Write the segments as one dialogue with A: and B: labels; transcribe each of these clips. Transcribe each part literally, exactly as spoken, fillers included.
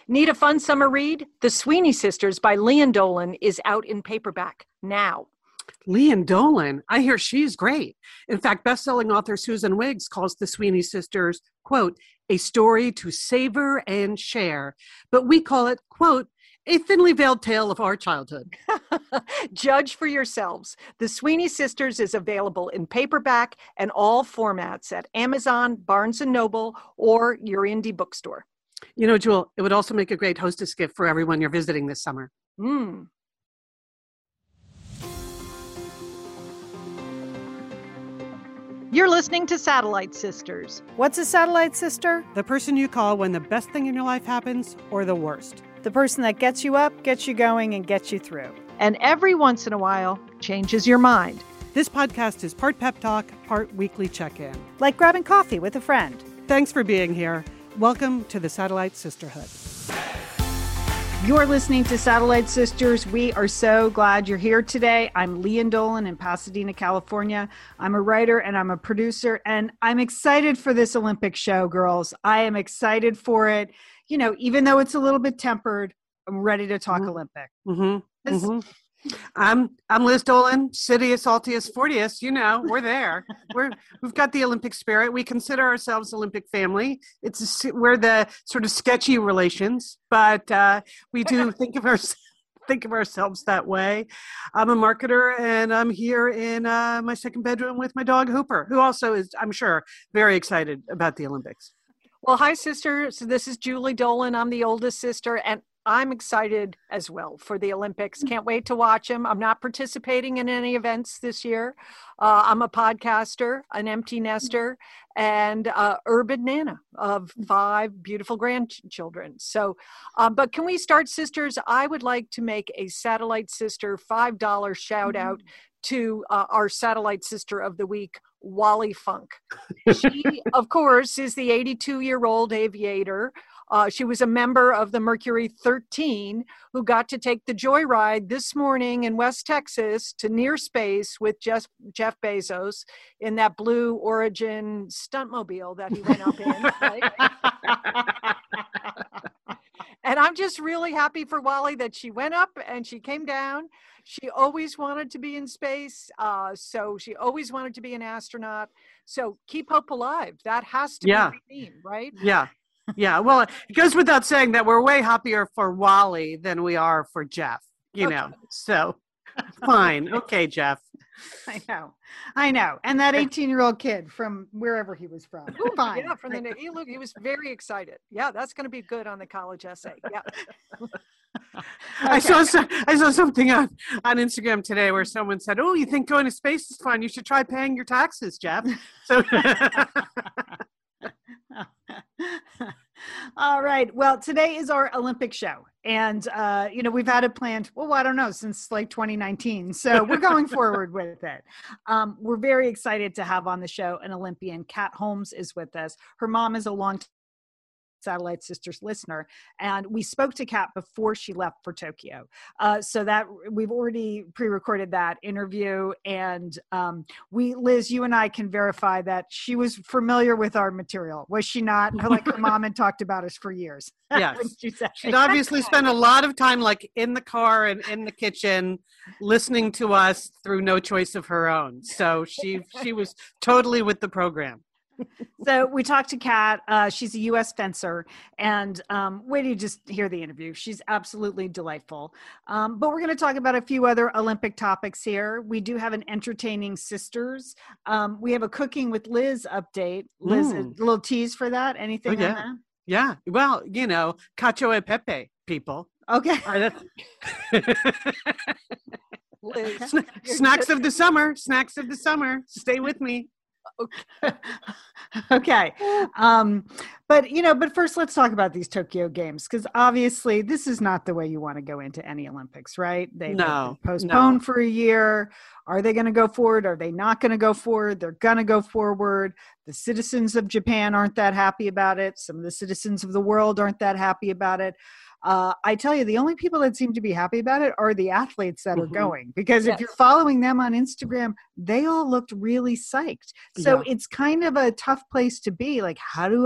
A: Need a fun summer read? The Sweeney Sisters by Lian Dolan is out in paperback now.
B: Lian Dolan, I hear she's great. In fact, best-selling author Susan Wiggs calls the Sweeney Sisters, quote, a story to savor and share. But we call it, quote, a thinly veiled tale of our childhood.
A: Judge for yourselves. The Sweeney Sisters is available in paperback and all formats at Amazon, Barnes and Noble, or your indie bookstore.
B: You know, Jewel, it would also make a great hostess gift for everyone you're visiting this summer.
A: Mm. You're listening to Satellite Sisters.
C: What's a satellite sister?
B: The person you call when the best thing in your life happens or the worst.
C: The person that gets you up, gets you going, and gets you through.
A: And every once in a while, changes your mind.
B: This podcast is part pep talk, part weekly check-in.
C: Like grabbing coffee with a friend.
B: Thanks for being here. Welcome to the Satellite Sisterhood.
C: You're listening to Satellite Sisters. We are so glad you're here today. I'm Lian Dolan in Pasadena, California. I'm a writer and I'm a producer, and I'm excited for this Olympic show, girls. I am excited for it. You know, even though it's a little bit tempered, I'm ready to talk mm-hmm. Olympic.
B: Mm-hmm. Mm-hmm. I'm I'm Liz Dolan, Citius, Altius, Fortius. You know, we're there. We're we've got the Olympic spirit. We consider ourselves Olympic family. It's a, we're the sort of sketchy relations, but uh, we do think of our think of ourselves that way. I'm a marketer, and I'm here in uh, my second bedroom with my dog Hooper, who also is, I'm sure, very excited about the Olympics.
A: Well, hi, sister. So this is Julie Dolan. I'm the oldest sister, and I'm excited as well for the Olympics. Can't wait to watch them. I'm not participating in any events this year. Uh, I'm a podcaster, an empty nester, and uh, urban nana of five beautiful grandchildren. So, um, but can we start, sisters? I would like to make a Satellite Sister five dollars shout out to uh, our Satellite Sister of the Week, Wally Funk. She, of course, is the eighty-two-year-old aviator. Uh, she was a member of the Mercury thirteen who got to take the joyride this morning in West Texas to near space with Jeff, Jeff Bezos in that Blue Origin stuntmobile that he went up in. Right? And I'm just really happy for Wally that she went up and she came down. She always wanted to be in space, uh, so she always wanted to be an astronaut. So keep hope alive. That has to
B: yeah.
A: be the theme, right?
B: Yeah. Yeah, well, it goes without saying that we're way happier for Wally than we are for Jeff, you
A: okay.
B: know, so fine. Okay, Jeff.
C: I know. I know. And that eighteen-year-old kid from wherever he was from. Fine.
A: Yeah, from the, he, look, he was very excited. Yeah, that's going to be good on the college essay. Yeah.
B: Okay. I saw some, I saw something on, on Instagram today where someone said, oh, you think going to space is fun? You should try paying your taxes, Jeff. So...
C: All right. Well, today is our Olympic show. And, uh, you know, we've had it planned, well, I don't know, since like twenty nineteen. So we're going forward with it. Um, we're very excited to have on the show an Olympian. Kat Holmes is with us. Her mom is a long Satellite Sisters listener, and we spoke to Kat before she left for Tokyo. Uh, so that we've already pre-recorded that interview, and um, we, Liz, you and I can verify that she was familiar with our material, was she not? Like her mom had talked about us for years.
B: Yes, she'd obviously spent a lot of time, like in the car and in the kitchen, listening to us through no choice of her own. So she she was totally with the program.
C: So we talked to Kat. Uh, she's a U S fencer, and um, wait till you just hear the interview. She's absolutely delightful. Um, but we're going to talk about a few other Olympic topics here. We do have an entertaining sisters. Um, we have a cooking with Liz update. Liz, mm. a little tease for that? Anything
B: oh, yeah.
C: on that?
B: Yeah. Well, you know, cacio e pepe, people.
C: Okay.
B: Liz. Snacks of the summer. Snacks of the summer. Stay with me.
C: Okay. okay. Um, but, you know, but first let's talk about these Tokyo Games, because obviously this is not the way you want to go into any Olympics, right? They've
B: no,
C: been postponed
B: no.
C: for a year. Are they going to go forward? Are they not going to go forward? They're going to go forward. The citizens of Japan aren't that happy about it. Some of the citizens of the world aren't that happy about it. Uh, I tell you, the only people that seem to be happy about it are the athletes that mm-hmm. are going, because yes. if you're following them on Instagram, they all looked really psyched. So yeah. it's kind of a tough place to be. Like, how do I feel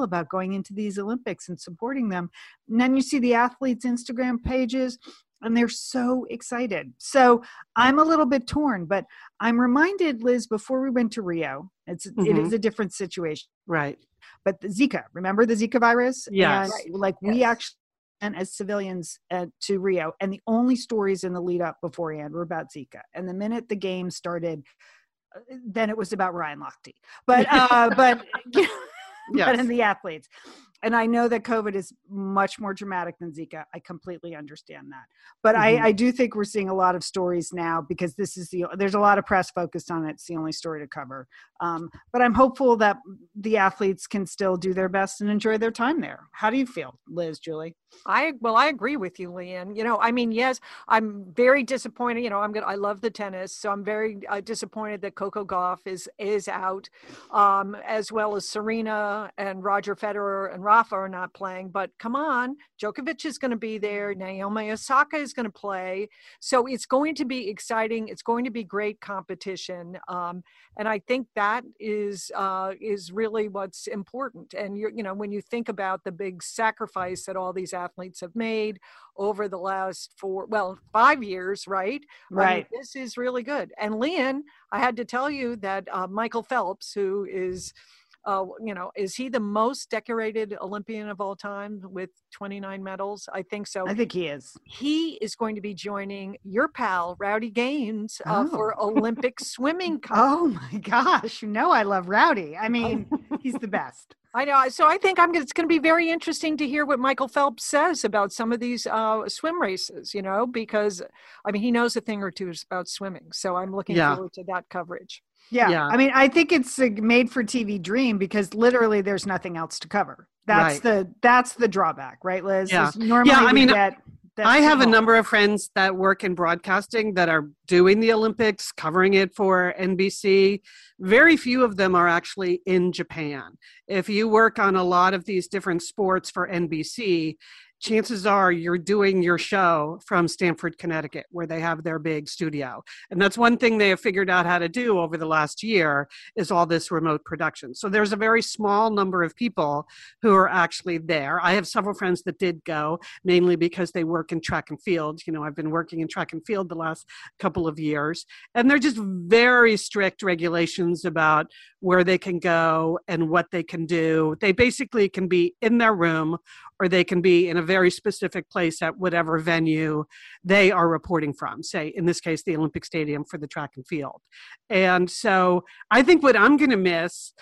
C: about going into these Olympics and supporting them. And then you see the athletes' Instagram pages, and they're so excited. So I'm a little bit torn, but I'm reminded, Liz, before we went to Rio, it's mm-hmm. it is a different situation.
B: Right.
C: But the Zika, remember the Zika virus?
B: Yes.
C: And like
A: yes.
C: we actually went as civilians uh, to Rio, and the only stories in the lead up beforehand were about Zika. And the minute the game started, uh, then it was about Ryan Lochte. But, uh, but, you know, yes. but in the athletes. And I know that COVID is much more dramatic than Zika. I completely understand that. But mm-hmm. I, I do think we're seeing a lot of stories now because this is the, there's a lot of press focused on it. It's the only story to cover. Um, but I'm hopeful that the athletes can still do their best and enjoy their time there. How do you feel, Liz, Julie?
A: I, well, I agree with you, Leanne. You know, I mean, yes, I'm very disappointed. You know, I'm going to, I love the tennis. So I'm very uh, disappointed that Coco Gauff is, is out, um, as well as Serena and Roger Federer and Rafa are not playing, but come on, Djokovic is going to be there. Naomi Osaka is going to play. So it's going to be exciting. It's going to be great competition. Um, and I think that is, uh, is really what's important. And you're, you know, when you think about the big sacrifice that all these athletes have made over the last four, well, five years, right?
C: Right.
A: I mean, this is really good. And Leanne, I had to tell you that uh, Michael Phelps, who is Uh, you know, is he the most decorated Olympian of all time with twenty-nine medals? I think so.
C: I think he is.
A: He is going to be joining your pal, Rowdy Gaines, uh, oh. for Olympic swimming.
C: Oh my gosh. You know, I love Rowdy. I mean, he's the best.
A: I know. So I think I'm. It's going to be very interesting to hear what Michael Phelps says about some of these uh, swim races, you know, because, I mean, he knows a thing or two about swimming. So I'm looking yeah. forward to that coverage.
C: Yeah. yeah. I mean, I think it's a made for T V dream because literally there's nothing else to cover. That's right. the, that's the drawback, right, Liz?
B: Yeah.
C: Normally
B: yeah, I mean,
C: get,
B: I have a number of friends that work in broadcasting that are doing the Olympics, covering it for N B C. Very few of them are actually in Japan. If you work on a lot of these different sports for N B C, chances are you're doing your show from Stamford, Connecticut, where they have their big studio. And that's one thing they have figured out how to do over the last year is all this remote production. So there's a very small number of people who are actually there. I have several friends that did go, mainly because they work in track and field. You know, I've been working in track and field the last couple of years. And they're just very strict regulations about where they can go and what they can do. They basically can be in their room or they can be in a very specific place at whatever venue they are reporting from, say, in this case, the Olympic Stadium for the track and field. And so I think what I'm going to miss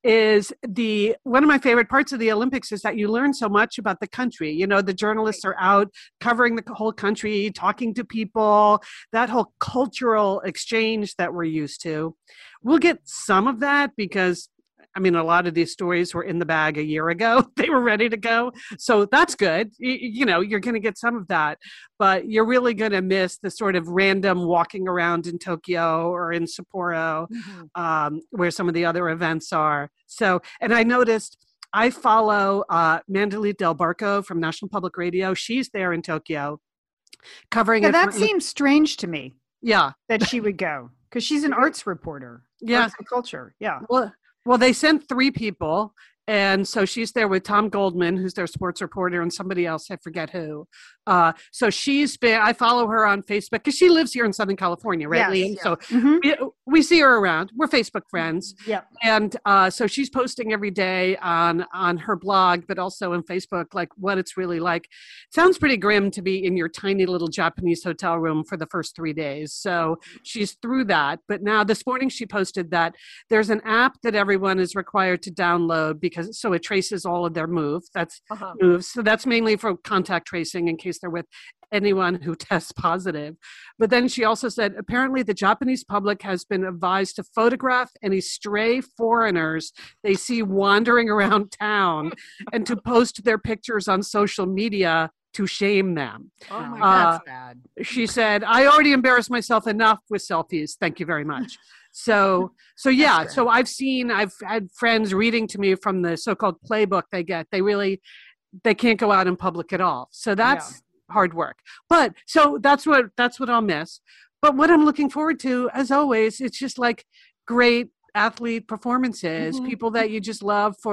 B: is the, one of my favorite parts of the Olympics is that you learn so much about the country. You know, the journalists are out covering the whole country, talking to people, that whole cultural exchange that we're used to. We'll get some of that because I mean, a lot of these stories were in the bag a year ago. They were ready to go. So that's good. You, you know, you're going to get some of that, but you're really going to miss the sort of random walking around in Tokyo or in Sapporo, mm-hmm. um, where some of the other events are. So, and I noticed I follow uh, Mandalit Del Barco from National Public Radio. She's there in Tokyo covering
C: yeah,
B: it.
C: That
B: for,
C: seems strange to me.
B: Yeah.
C: That she would go because she's an arts reporter.
B: Yeah.
C: Arts and culture. Yeah.
B: Well, Well, they sent three people, and so she's there with Tom Goldman, who's their sports reporter, and somebody else, I forget who. Uh, so she's been, I follow her on Facebook, because she lives here in Southern California, right,
C: yes,
B: Liam?
C: yeah.
B: So
C: mm-hmm.
B: we, we see her around. We're Facebook friends.
C: Yeah.
B: And uh, so she's posting every day on, on her blog, but also on Facebook, like what it's really like. It sounds pretty grim to be in your tiny little Japanese hotel room for the first three days. So she's through that. But now this morning she posted that there's an app that everyone is required to download because so it traces all of their moves. That's uh-huh. moves. So that's mainly for contact tracing in case they're with anyone who tests positive. But then she also said, apparently the Japanese public has been advised to photograph any stray foreigners they see wandering around town and to post their pictures on social media to shame them.
C: Oh my
B: uh,
C: God, that's bad.
B: She said, I already embarrassed myself enough with selfies. Thank you very much. So, so yeah, so I've seen, I've had friends reading to me from the so-called playbook they get. They really, they can't go out in public at all. So that's yeah. hard work. But so that's what, that's what I'll miss. But what I'm looking forward to, as always, it's just like great athlete performances, mm-hmm. people that you just love for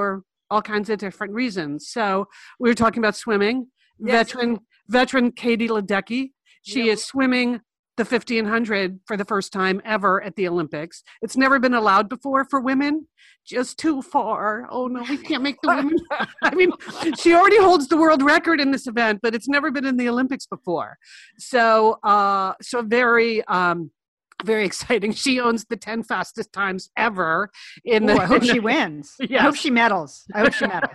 B: all kinds of different reasons. So we were talking about swimming.
A: Yes.
B: Veteran veteran Katie Ledecky. She
A: Yeah.
B: is swimming the fifteen hundred for the first time ever at the Olympics. It's never been allowed before for women. Just too far. Oh no, we can't make the women. I mean, she already holds the world record in this event, but it's never been in the Olympics before. So, uh, so very, um, very exciting. She owns the ten fastest times ever. In
C: Ooh,
B: the,
C: I hope
B: in the,
C: she wins. I
B: Yes.
C: hope she medals. I hope she medals.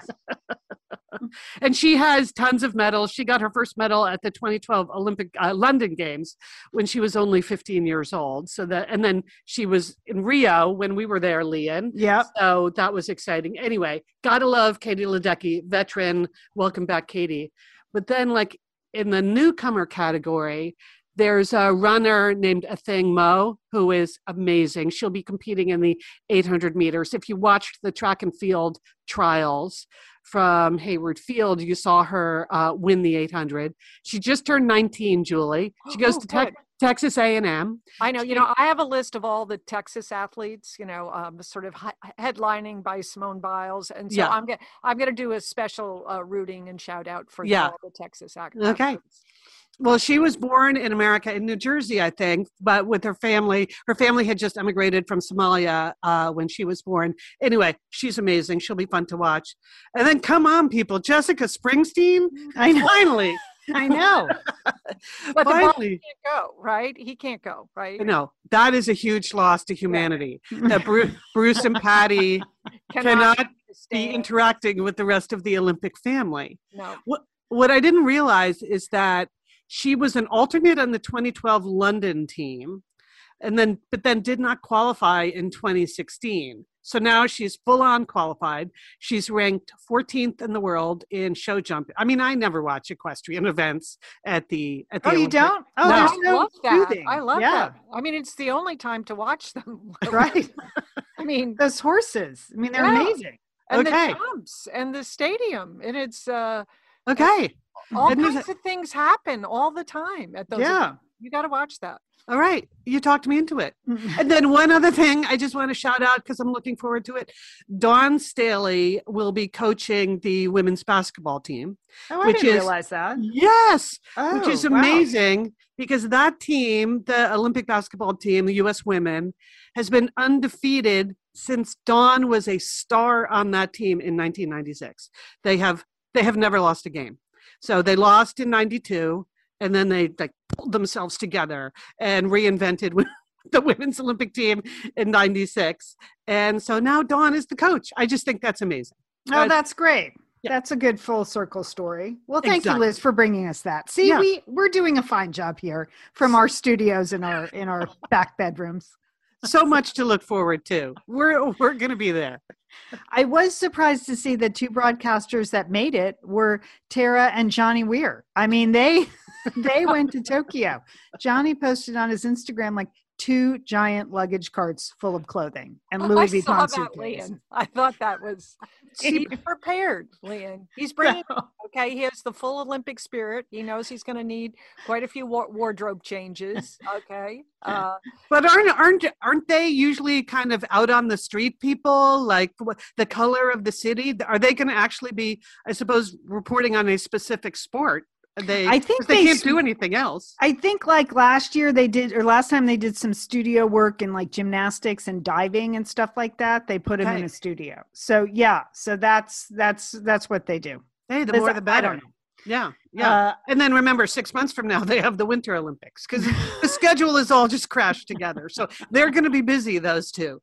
B: And she has tons of medals. She got her first medal at the twenty twelve Olympic uh, London Games when she was only fifteen years old. So that, and then she was in Rio when we were there, Leanne.
C: Yep.
B: So that was exciting. Anyway, gotta love Katie Ledecky, veteran. Welcome back, Katie. But then, like in the newcomer category, there's a runner named Athing Mo who is amazing. She'll be competing in the eight hundred meters. If you watched the track and field trials from Hayward Field, you saw her uh, win the eight hundred. She just turned nineteen, Julie. She goes
A: Oh,
B: to Tech
A: good.
B: Texas A and M.
A: I know, you know, I have a list of all the Texas athletes, you know, um, sort of hi- headlining by Simone Biles. And so
B: Yeah.
A: I'm going I'm going to do a special uh, rooting and shout out for
B: Yeah.
A: all the Texas ac-
B: Okay.
A: athletes.
B: Well, she was born in America, in New Jersey, I think, but with her family. Her family had just emigrated from Somalia uh, when she was born. Anyway, she's amazing. She'll be fun to watch. And then, come on, people, Jessica Springsteen,
C: I know.
B: finally,
C: I know.
A: But the Biles
B: finally.
A: can't go, right? He can't go, right?
B: I know, that is a huge loss to humanity, that Bruce, Bruce and Patty cannot be
A: stand.
B: interacting with the rest of the Olympic family.
A: No.
B: What, what I didn't realize is that she was an alternate on the twenty twelve London team, and then but then did not qualify in twenty sixteen. So now she's full on qualified. She's ranked fourteenth in the world in show jumping. I mean, I never watch equestrian events at the at the
C: Oh, you
B: Olympic-
C: don't? Oh,
B: No.
C: there's
A: I
C: no
A: love that.
C: soothing.
A: I love
C: yeah.
A: that. I mean, it's the only time to watch them.
C: Right.
A: I mean,
C: Those horses. I mean, they're
A: Yeah.
C: amazing.
A: and
B: Okay.
A: the jumps and the stadium, and it's uh,
B: Okay.
A: all
B: And there's
A: kinds of things happen all the time at those.
C: Yeah.
A: events. You got to watch that.
B: All right. You talked me into it. And then one other thing I just want to shout out because I'm looking forward to it. Dawn Staley will be coaching the women's basketball team.
C: Oh, I
B: Which
C: didn't
B: is-
C: realize that.
B: Yes,
C: Oh,
B: which is
C: wow.
B: amazing because that team, the Olympic basketball team, the U S women, has been undefeated since Dawn was a star on that team in nineteen ninety-six. They have they have never lost a game. So they lost in ninety-two, and then they like pulled themselves together and reinvented the women's Olympic team in ninety-six. And so now Dawn is the coach. I just think that's amazing.
C: Oh,
B: Uh,
C: that's great.
B: yeah.
C: That's a good full circle story. Well, thank
B: Exactly.
C: you, Liz, for bringing us that. See,
B: Yeah.
C: we we're doing a fine job here from our studios in our in our back bedrooms.
B: So much to look forward to. We're we're going to be there.
C: I was surprised to see the two broadcasters that made it were Tara and Johnny Weir. I mean, they they went to Tokyo. Johnny posted on his Instagram like two giant luggage carts full of clothing and Louis
A: I
C: Vuitton
A: saw that,
C: suitcase.
A: Leanne. I thought that was he's prepared, Leanne. He's bringing. Okay, he has the full Olympic spirit. He knows he's going to need quite a few wa- wardrobe changes. Okay, uh,
B: But aren't aren't aren't they usually kind of out on the street people? Like what, the color of the city? Are they going to actually be, I suppose, reporting on a specific sport? Are They
C: I think
B: 'cause they,
C: they
B: can't
C: s-
B: do anything else.
C: I think like last year they did, or last time they did some studio work in like gymnastics and diving and stuff like that. They put him in
B: Okay.
C: a studio. So yeah, so that's that's that's what they do.
B: Hey, the
C: Liz,
B: more the
C: I
B: better.
C: don't know.
B: Yeah, yeah.
C: Uh,
B: And then remember, six months from now they have the Winter Olympics because the schedule is all just crashed together. So they're going to be busy. Those two.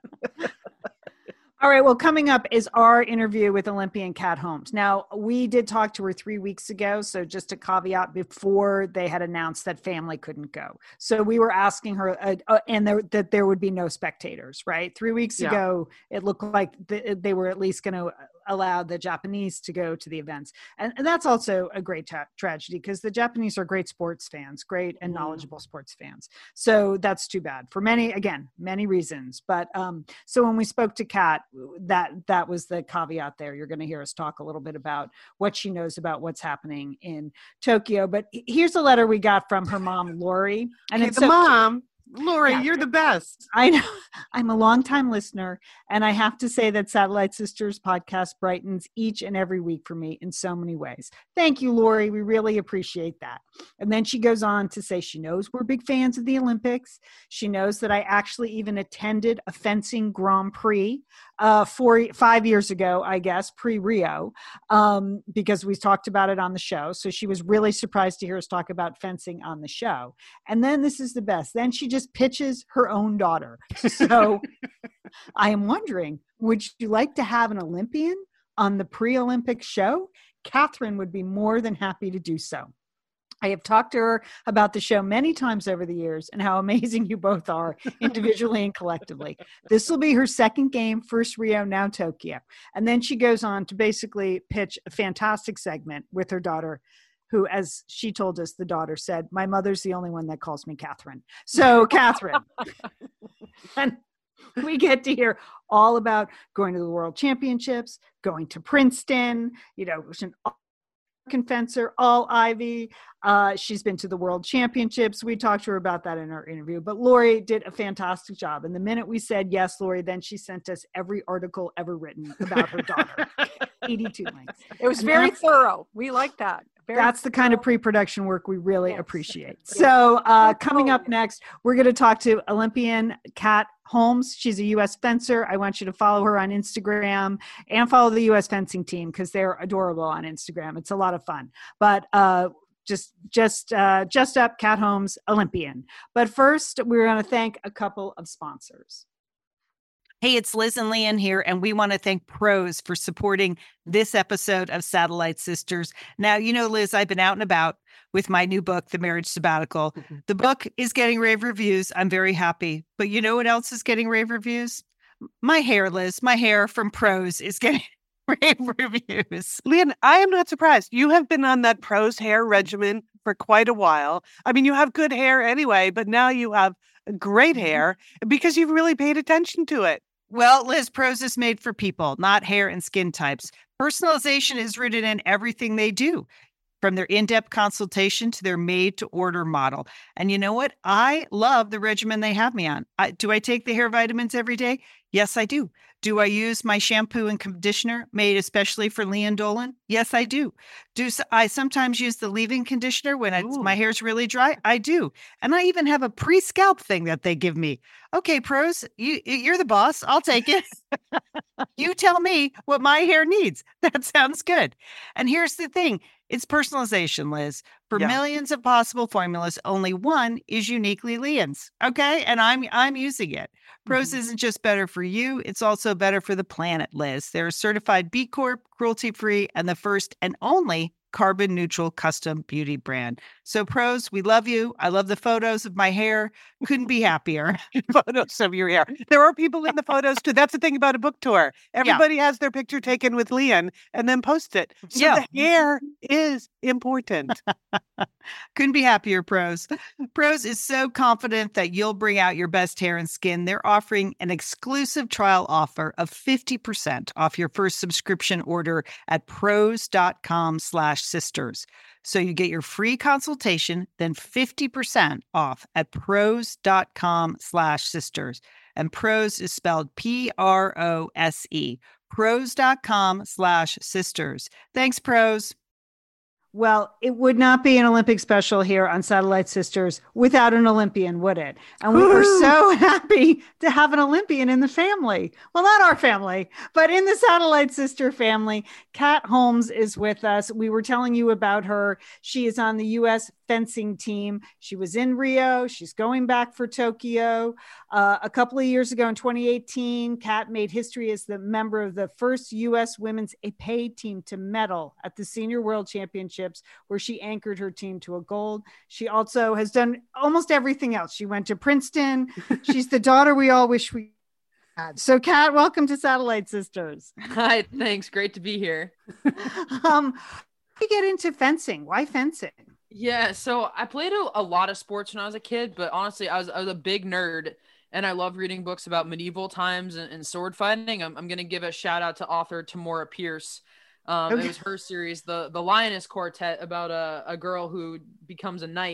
C: All right. Well, coming up is our interview with Olympian Kat Holmes. Now, we did talk to her three weeks ago. So just a caveat before they had announced that family couldn't go. So we were asking her uh, uh, and there, that there would be no spectators, right? Three weeks
B: Yeah.
C: ago, it looked like th- they were at least going to allow the Japanese to go to the events. And, and that's also a great tra- tragedy because the Japanese are great sports fans, great and
B: Mhm.
C: knowledgeable sports fans. So that's too bad for many, again, many reasons. But um, so when we spoke to Kat, that that was the caveat there. You're going to hear us talk a little bit about what she knows about what's happening in Tokyo. But here's a letter we got from her mom, Lori. And
B: Okay,
C: it's
B: the
C: so-
B: mom. Lori,
C: Yeah.
B: you're the best.
C: I know. I'm a longtime listener, and I have to say that Satellite Sisters podcast brightens each and every week for me in so many ways. Thank you, Lori. We really appreciate that. And then she goes on to say she knows we're big fans of the Olympics. She knows that I actually even attended a fencing Grand Prix uh, four, five years ago, I guess, pre-Rio, um, because we talked about it on the show. So she was really surprised to hear us talk about fencing on the show. And then this is the best. Then she just pitches her own daughter. So I am wondering, would you like to have an Olympian on the pre-Olympic show? Catherine would be more than happy to do so. I have talked to her about the show many times over the years and how amazing you both are individually and collectively. This will be her second game, first Rio, now Tokyo. And then she goes on to basically pitch a fantastic segment with her daughter, who, as she told us, the daughter said, my mother's the only one that calls me Catherine. So Catherine, and we get to hear all about going to the World Championships, going to Princeton, you know, she's an American fencer, all Ivy. Uh, she's been to the World Championships. We talked to her about that in our interview, but Lori did a fantastic job. And the minute we said, yes, Lori, then she sent us every article ever written about her daughter, eighty-two links.
A: It was
C: And
A: very
C: that's-
A: thorough. We like that. Very
C: That's the kind of
A: thorough.
C: pre-production work we really
A: Yes.
C: appreciate.
A: Yes.
C: So uh,
A: Good
C: coming up
A: call.
C: next, we're going to talk to Olympian Kat Holmes. She's a U S fencer. I want you to follow her on Instagram and follow the U S fencing team because they're adorable on Instagram. It's a lot of fun. But uh, just just uh, just up, Kat Holmes, Olympian. But first, we're going to thank a couple of sponsors.
D: Hey, it's Liz and Leanne here, and we want to thank Prose for supporting this episode of Satellite Sisters. Now, you know, Liz, I've been out and about with my new book, The Marriage Sabbatical.
B: Mm-hmm.
D: The book is getting rave reviews. I'm very happy. But you know what else is getting rave reviews? My hair, Liz. My hair from Prose is getting rave reviews.
E: Leanne, I am not surprised. You have been on that Prose hair regimen for quite a while. I mean, you have good hair anyway, but now you have great hair because you've really paid attention to it.
D: Well, Liz, Prose is made for people, not hair and skin types. Personalization is rooted in everything they do, from their in-depth consultation to their made-to-order model. And you know what? I love the regimen they have me on. I, do I take the hair vitamins every day? Yes, I do. Do I use my shampoo and conditioner made especially for Leanne Dolan? Yes, I do. Do s- I sometimes use the leave-in conditioner when it's,
E: Ooh.
D: my hair's really dry? I do. And I even have a pre-scalp thing that they give me. Okay, Prose, you, you're the boss. I'll take it. You tell me what my hair needs. That sounds good. And here's the thing. It's personalization, Liz. For
E: Yeah.
D: millions of possible formulas, only one is uniquely Leanne's. Okay? And I'm I'm using it. Prose
E: Mhm.
D: isn't just better for you, it's also better for the planet, Liz. They're a certified B Corp, cruelty-free, and the first and only carbon neutral custom beauty brand. So Prose, we love you. I love the photos of my hair. Couldn't be happier.
E: Photos of your hair. There are people in the photos too. That's the thing about a book tour. Everybody has their picture taken with Leanne and then post it. So
D: Yeah.
E: the hair is important.
D: Couldn't be happier, Prose. Prose is so confident that you'll bring out your best hair and skin. They're offering an exclusive trial offer of fifty percent off your first subscription order at prose.com slash sisters. So you get your free consultation, then fifty percent off at prose.com slash sisters. And Prose is spelled P R O S E. Prose.com slash sisters. Thanks, Prose.
C: Well, it would not be an Olympic special here on Satellite Sisters without an Olympian, would it? And we are
B: Woo!
C: so happy to have an Olympian in the family. Well, not our family, but in the Satellite Sister family. Kat Holmes is with us. We were telling you about her. She is on the U S fencing team. She was in Rio. She's going back for Tokyo. Uh, a couple of years ago in twenty eighteen, Kat made history as the member of the first U S women's épée team to medal at the Senior World Championships, where she anchored her team to a gold. She also has done almost everything else. She went to Princeton. She's the daughter we all wish we had. So, Kat, welcome to Satellite Sisters.
F: Hi, thanks. Great to be here.
C: um, you get into fencing. Why fencing?
F: Yeah, so I played a, a lot of sports when I was a kid, but honestly, I was I was a big nerd, and I love reading books about medieval times and, and sword fighting. I'm I'm gonna give a shout out to author Tamora Pierce. Um,
C: Okay.
F: It was her series, the the Lioness Quartet, about a, a girl who becomes a knight.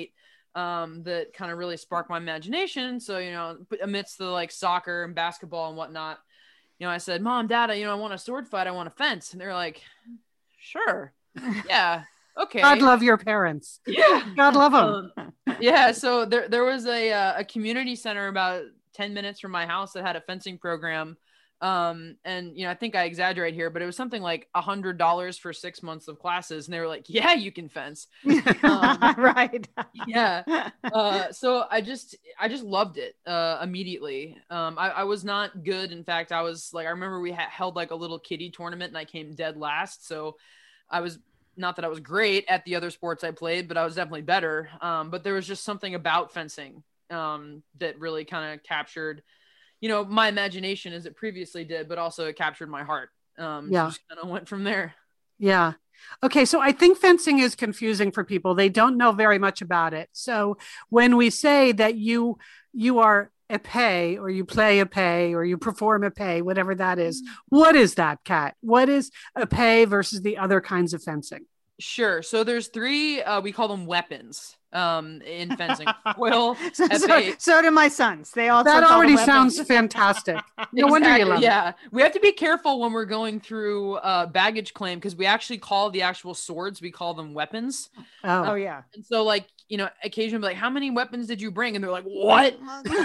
F: um, that kind of really sparked my imagination. So, you know, amidst the like soccer and basketball and whatnot, you know, I said, Mom, Dad, you know, I want a sword fight. I want a fence. And they're like, sure. Yeah. Okay.
B: God love your parents.
F: Yeah.
B: God love them.
F: Um, yeah. So there, there was a, uh, a community center about ten minutes from my house that had a fencing program. Um, and, you know, I think I exaggerate here, but it was something like a hundred dollars for six months of classes. And they were like, yeah, you can fence. Um,
C: Right.
F: yeah. Uh, so I just, I just loved it, uh, immediately. Um, I, I was not good. In fact, I was like, I remember we had held like a little kiddie tournament and I came dead last. So I was, not that I was great at the other sports I played, but I was definitely better. Um, but there was just something about fencing, um, that really kind of captured, you know, my imagination as it previously did, but also it captured my heart. Um,
B: Yeah.
F: so just kind of went from there.
B: Yeah. Okay. So I think fencing is confusing for people. They don't know very much about it. So when we say that you, you are épée or you play épée or you perform épée, whatever that is, what is that, Kat? What is épée versus the other kinds of fencing?
F: Sure. So there's three, uh, we call them weapons, um, in fencing. Foil,
C: so, so,
F: épée.
C: so do my sons. They also
B: That
C: call
B: already
C: them
B: sounds
C: weapons.
B: fantastic. No wonder you
F: Exactly,
B: love it.
F: yeah. We have to be careful when we're going through uh, baggage claim because we actually call the actual swords, we call them weapons.
C: Oh
B: Oh,
C: yeah.
F: And so, like, you know, occasionally, like, how many weapons did you bring? And they're like, what?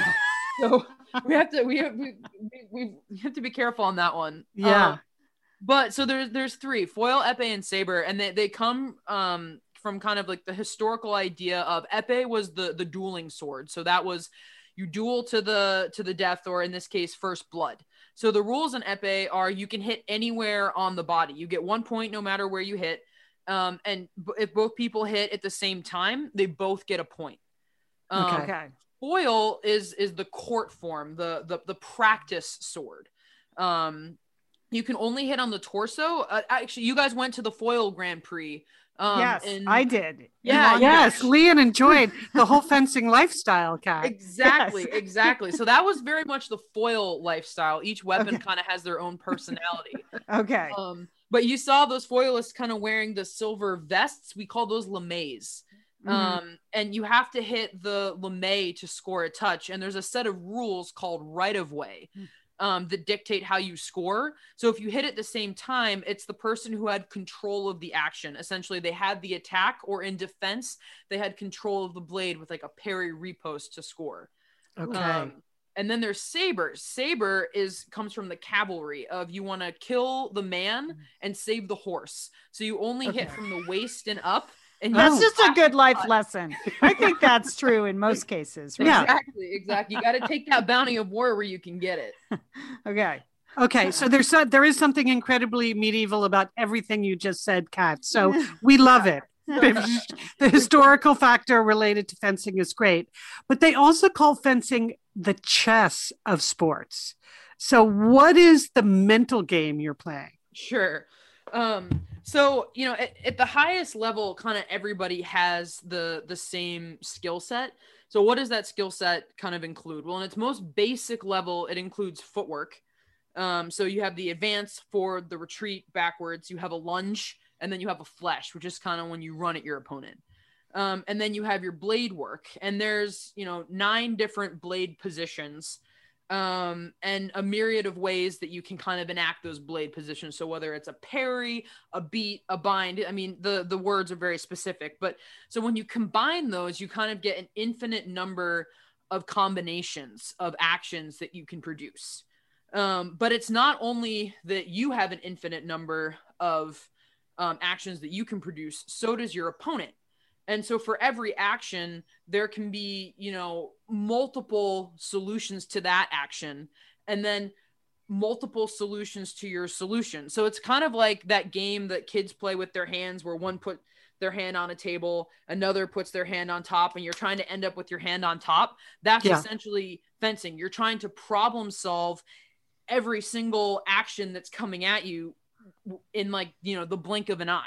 F: So we have to, we have, we, we, we have to be careful on that one.
B: yeah.
F: Um, but so there's, there's three: foil, épée, and saber. And they, they come um, from kind of like the historical idea of épée was the, the dueling sword. So that was, you duel to the, to the death, or in this case, first blood. So the rules in épée are you can hit anywhere on the body. You get one point no matter where you hit. Um, and b- if both people hit at the same time, they both get a point. Um,
B: Okay.
C: Okay.
F: Foil is is the court form, the the the practice sword. Um, you can only hit on the torso. Uh, actually, you guys went to the foil Grand Prix. Um,
C: yes,
F: in-
C: I did.
F: Yeah,
C: Long
B: Yes.
C: Beach.
B: Leanne enjoyed the whole fencing lifestyle, Kat.
F: Exactly,
C: Yes.
F: exactly. So that was very much the foil lifestyle. Each weapon
C: Okay.
F: kind of has their own personality.
C: Okay.
F: Um, but you saw those foilists kind of wearing the silver vests. We call those lames.
C: Mhm.
F: Um, and you have to hit the lame to score a touch. And there's a set of rules called right of way um, that dictate how you score. So if you hit at the same time, it's the person who had control of the action. Essentially, they had the attack, or in defense, they had control of the blade with like a parry repost to score.
B: Okay.
F: Um, and then there's sabers. Saber is comes from the cavalry of you want to kill the man and save the horse. So you only hit
C: Okay.
F: from the waist and up. And you
C: That's
B: Oh.
C: just a
F: have to
C: good life
F: cut.
C: lesson. I think that's true in most cases. Right?
B: Yeah.
F: Exactly, exactly. You got to take that bounty of war where you can get it.
C: Okay.
B: Okay, so there's so, there is something incredibly medieval about everything you just said, Kat. So we love it. The historical factor related to fencing is great, but they also call fencing the chess of sports. So what is the mental game you're playing?
F: Sure. Um, so, you know, at, at the highest level, kind of everybody has the the same skill set. So what does that skill set kind of include? Well, in its most basic level, it includes footwork. Um, so you have the advance, forward, the retreat, backwards, you have a lunge, and then you have a flesh, which is kind of when you run at your opponent. Um, and then you have your blade work, and there's, you know, nine different blade positions, um, and a myriad of ways that you can kind of enact those blade positions. So whether it's a parry, a beat, a bind, I mean, the, the words are very specific, but so when you combine those, you kind of get an infinite number of combinations of actions that you can produce. Um, but it's not only that you have an infinite number of um, actions that you can produce, so does your opponent. And so for every action, there can be, you know, multiple solutions to that action, and then multiple solutions to your solution. So it's kind of like that game that kids play with their hands, where one put their hand on a table, another puts their hand on top, and you're trying to end up with your hand on top. That's
B: Yeah.
F: essentially fencing. You're trying to problem solve every single action that's coming at you in, like, you know, the blink of an eye.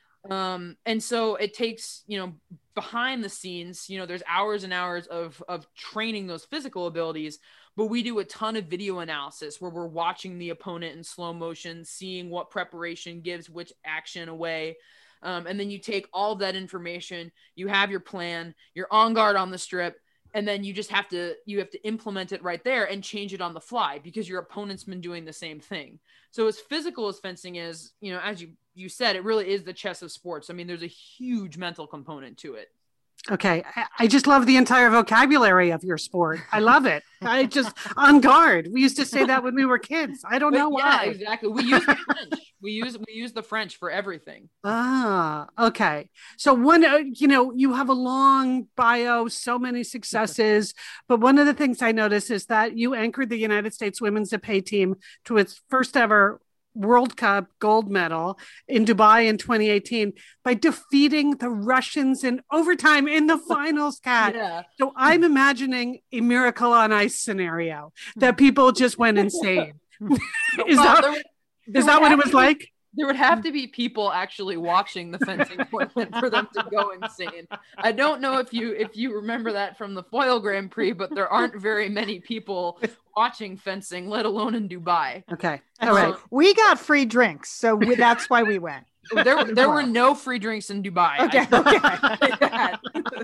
F: Um, and so it takes, you know, behind the scenes, you know, there's hours and hours of, of training those physical abilities, but we do a ton of video analysis where we're watching the opponent in slow motion, seeing what preparation gives which action away. Um, and then you take all of that information, you have your plan, you're on guard on the strip, and then you just have to, you have to implement it right there and change it on the fly because your opponent's been doing the same thing. So as physical as fencing is, you know, as you, you said, it really is the chess of sports. I mean, there's a huge mental component to it.
B: Okay. I, I just love the entire vocabulary of your sport. I love it. I just on guard. We used to say that when we were kids. I don't know
F: yeah,
B: why.
F: Exactly. We use the French. We use, we use the French for everything.
B: Ah, okay. So one, uh, you know, you have a long bio, so many successes, but one of the things I noticed is that you anchored the United States women's épée team to its first ever World Cup gold medal in Dubai in twenty eighteen by defeating the Russians in overtime in the finals, Kat.
F: Yeah.
B: So I'm imagining a miracle on ice scenario that people just went insane. is
F: Well,
B: that,
F: there would- there
B: is that
F: would
B: what it
F: have
B: was
F: to be-
B: like?
F: There would have to be people actually watching the fencing tournament for them to go insane. I don't know if you if you remember that from the foil Grand Prix, but there aren't very many people watching fencing, let alone in Dubai.
B: Okay. All right.
F: Um,
C: We got free drinks, so we, that's why we went.
F: there there were no free drinks in Dubai.
C: Okay,
F: I-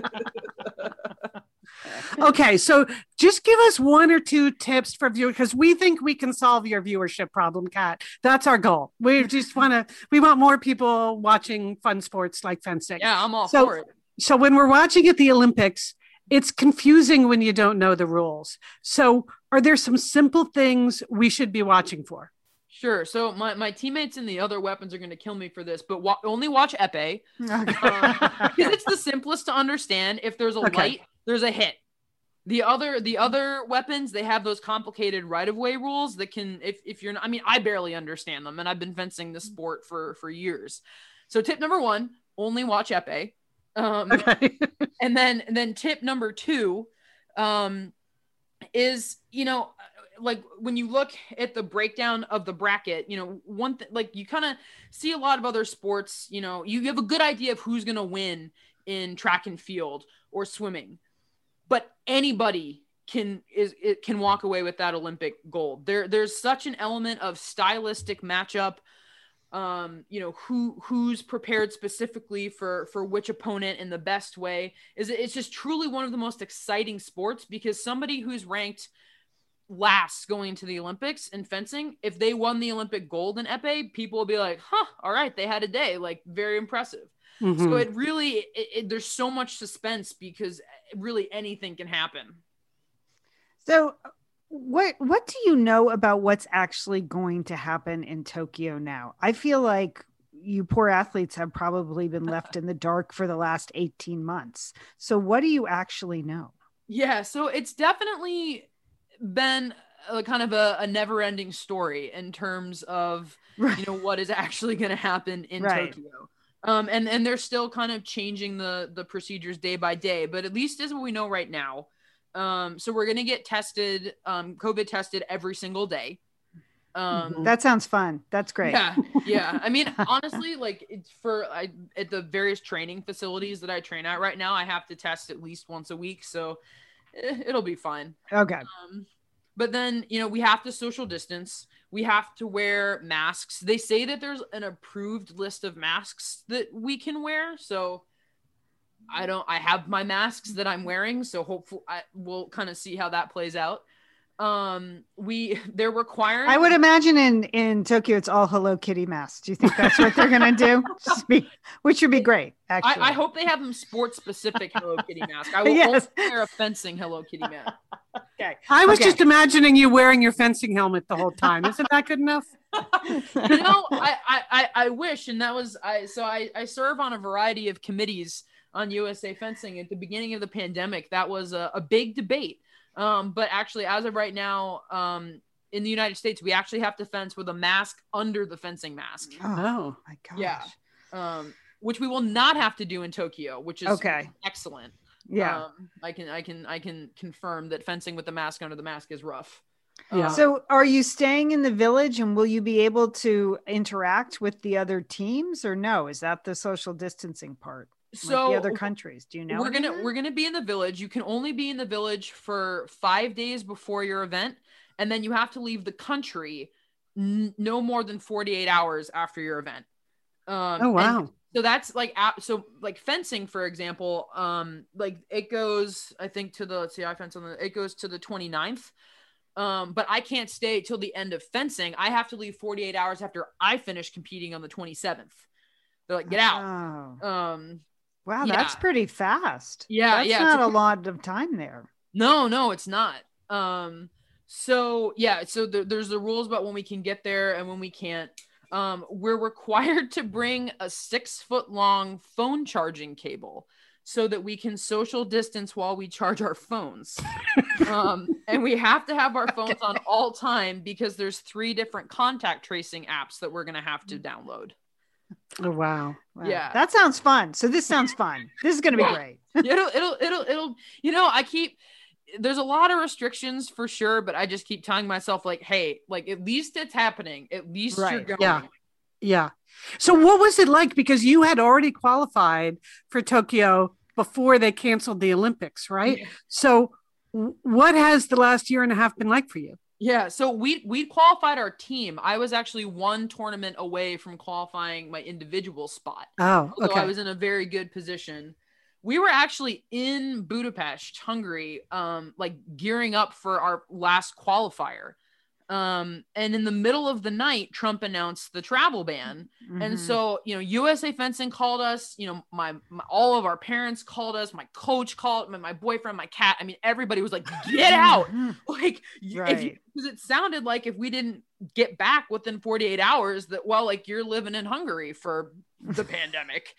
B: Okay, so just give us one or two tips for viewers because we think we can solve your viewership problem, Kat. That's our goal. We just want to. We want more people watching fun sports like fencing.
F: yeah, I'm all
B: So-
F: for it.
B: So when we're watching at the Olympics, it's confusing when you don't know the rules. So are there some simple things we should be watching for?
F: Sure. So my, my teammates in the other weapons are going to kill me for this, but wa- only watch épée
C: Okay.
F: um, because it's the simplest to understand. If there's a
B: Okay.
F: light, there's a hit. The other the other weapons, they have those complicated right-of-way rules that can, if if you're not, I mean, I barely understand them, and I've been fencing this sport for for years. So tip number one, only watch épée. Um,
B: Okay.
F: and then and then tip number two um, is, you know, like when you look at the breakdown of the bracket, you know, one thing, like you kind of see a lot of other sports, you know, you, you have a good idea of who's going to win in track and field or swimming, but anybody can is it can walk away with that Olympic gold. There there's such an element of stylistic matchup. Um, you know, who who's prepared specifically for for which opponent in the best way. Is it, it's just truly one of the most exciting sports because somebody who's ranked last going into the Olympics in fencing, if they won the Olympic gold in épée, people will be like, huh, all right, they had a day, like very impressive.
B: Mhm.
F: So it really, it, it, there's so much suspense because really anything can happen.
C: So what what do you know about what's actually going to happen in Tokyo now? I feel like you poor athletes have probably been left in the dark for the last eighteen months. So what do you actually know?
F: Yeah, so it's definitely been a, kind of a, a never-ending story in terms of, you know, what is actually going to happen in
C: Right.
F: Tokyo. Um, and, and they're still kind of changing the, the procedures day by day, but at least is what we know right now. Um, so we're going to get tested, um, COVID tested every single day. Um,
C: That sounds fun. That's great.
F: yeah, yeah. I mean, honestly, like it's for I at the various training facilities that I train at right now, I have to test at least once a week, so eh, it'll be fine.
C: Okay.
F: Um, but then, you know, we have to social distance. We have to wear masks. They say that there's an approved list of masks that we can wear. So I don't, I have my masks that I'm wearing. So hopefully I will kind of see how that plays out. Um, we, they're requiring.
C: I would imagine in in Tokyo it's all Hello Kitty masks. Do you think that's what they're gonna do? Just be, which would be great, actually.
F: I, I hope they have them sports specific Hello Kitty mask. I will
C: Yes.
F: only wear a fencing Hello Kitty mask.
C: Okay.
B: I was
C: Okay.
B: just imagining you wearing your fencing helmet the whole time. Isn't that good enough?
F: You know, I, I, I, I wish, and that was I. So I, I serve on a variety of committees on U S A Fencing. At the beginning of the pandemic, that was a, a big debate. Um, but actually, as of right now, um, in the United States, we actually have to fence with a mask under the fencing mask.
B: Oh.
C: My gosh.
F: Yeah. Um, which we will not have to do in Tokyo, which is
C: Okay.
F: excellent.
C: Yeah.
F: Um, I can I can I can confirm that fencing with the mask under the mask is rough.
B: Yeah.
F: Um,
C: So are you staying in the village and will you be able to interact with the other teams or no? Is that the social distancing part?
F: so
C: Like the other countries, do you know?
F: we're
C: any of
F: gonna
C: that?
F: we're gonna be in the village. You can only be in the village for five days before your event, and then you have to leave the country n- no more than forty-eight hours after your event. Um,
B: Oh,
F: and
B: wow.
F: So that's like so like fencing, for example, um like it goes, I think, to the, let's see, I fence on the, it goes to the twenty-ninth. Um, but I can't stay till the end of fencing. I have to leave forty-eight hours after I finish competing on the twenty-seventh. They're like, get out.
C: Oh.
F: Um,
C: wow,
F: yeah.
C: that's pretty fast.
F: Yeah,
C: that's
F: yeah,
C: not
F: a,
C: a lot of time there.
F: No, no, it's not. Um, so yeah, so the, there's the rules about when we can get there and when we can't. Um, we're required to bring a six foot long phone charging cable so that we can social distance while we charge our phones. um, and we have to have our phones on all time because there's three different contact tracing apps that we're going to have to download.
B: Oh, wow.
C: Wow.
F: Yeah.
C: That sounds fun. So this sounds fun. This is going to be
F: Yeah.
C: great.
F: it'll, it'll, it'll, it'll, you know, I keep, there's a lot of restrictions for sure, but I just keep telling myself like, hey, like at least it's happening. At least
C: Right.
F: you're going.
B: Yeah. Yeah. So what was it like? Because you had already qualified for Tokyo before they canceled the Olympics, right?
F: Yeah.
B: So w- what has the last year and a half been like for you?
F: Yeah, so we we qualified our team. I was actually one tournament away from qualifying my individual spot.
B: Oh,
F: Although
B: okay.
F: I was in a very good position. We were actually in Budapest, Hungary, um, like gearing up for our last qualifier. Um, and in the middle of the night, Trump announced the travel ban.
C: Mm-hmm.
F: And so, you know, U S A Fencing called us, you know, my, my all of our parents called us, my coach called, my, my boyfriend, my cat. I mean, everybody was like, get out. Like,
C: Right.
F: if you, because it sounded like if we didn't get back within forty-eight hours that, well, like you're living in Hungary for the pandemic.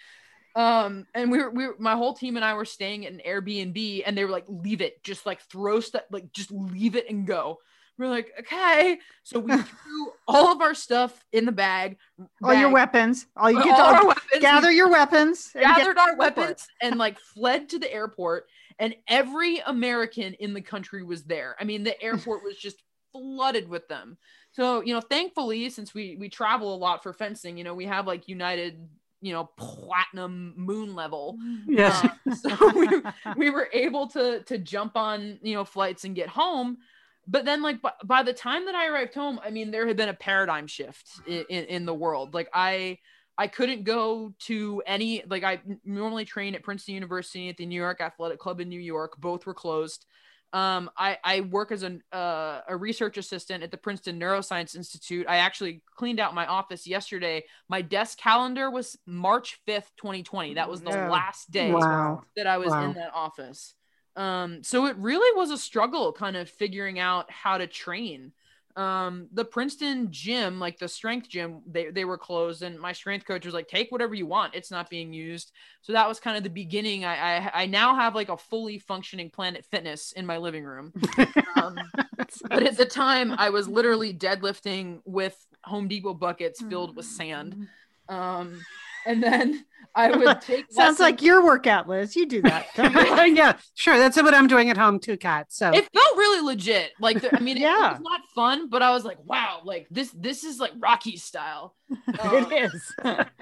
F: Um, and we were, we were, my whole team and I were staying at an Airbnb and they were like, leave it, just like throw stuff, like just leave it and go. We're like, okay. So we threw all of our stuff in the bag.
C: all your
F: bag,
C: weapons. All you
F: all
C: get to
F: our weapons.
C: gather
F: We
C: your weapons. and get
F: gathered
C: to
F: our
C: the airport.
F: weapons and like fled to the airport. And every American in the country was there. I mean, the airport was just flooded with them. So, you know, thankfully, since we we travel a lot for fencing, you know, we have like United, you know, platinum moon level.
B: Yes.
F: Um, so we, we were able to to jump on, you know, flights and get home. But then like by, by the time that I arrived home, I mean, there had been a paradigm shift in, in, in the world. Like I, I couldn't go to any, like I normally train at Princeton University at the New York Athletic Club in New York. Both were closed. Um, I, I work as an, uh, a research assistant at the Princeton Neuroscience Institute. I actually cleaned out my office yesterday. My desk calendar was March fifth, twenty twenty. That was the
C: Yeah.
F: last day
B: Wow.
F: that I was
B: Wow.
F: in that office. Um, so it really was a struggle kind of figuring out how to train. Um, the Princeton gym, like the strength gym, they, they were closed and my strength coach was like, take whatever you want. It's not being used. So that was kind of the beginning. I, I, I now have like a fully functioning Planet Fitness in my living room. Um, but at the time I was literally deadlifting with Home Depot buckets filled with sand. Um, and then I would take
C: Sounds
F: lessons-
C: like your workout, Liz. You do that. don't you?
B: Yeah, sure. That's what I'm doing at home too, Kat. So
F: it felt really legit. Like, the, I mean,
C: Yeah.
F: it, it was not fun, but I was like, wow, like this, this is like Rocky style. Um,
C: It is.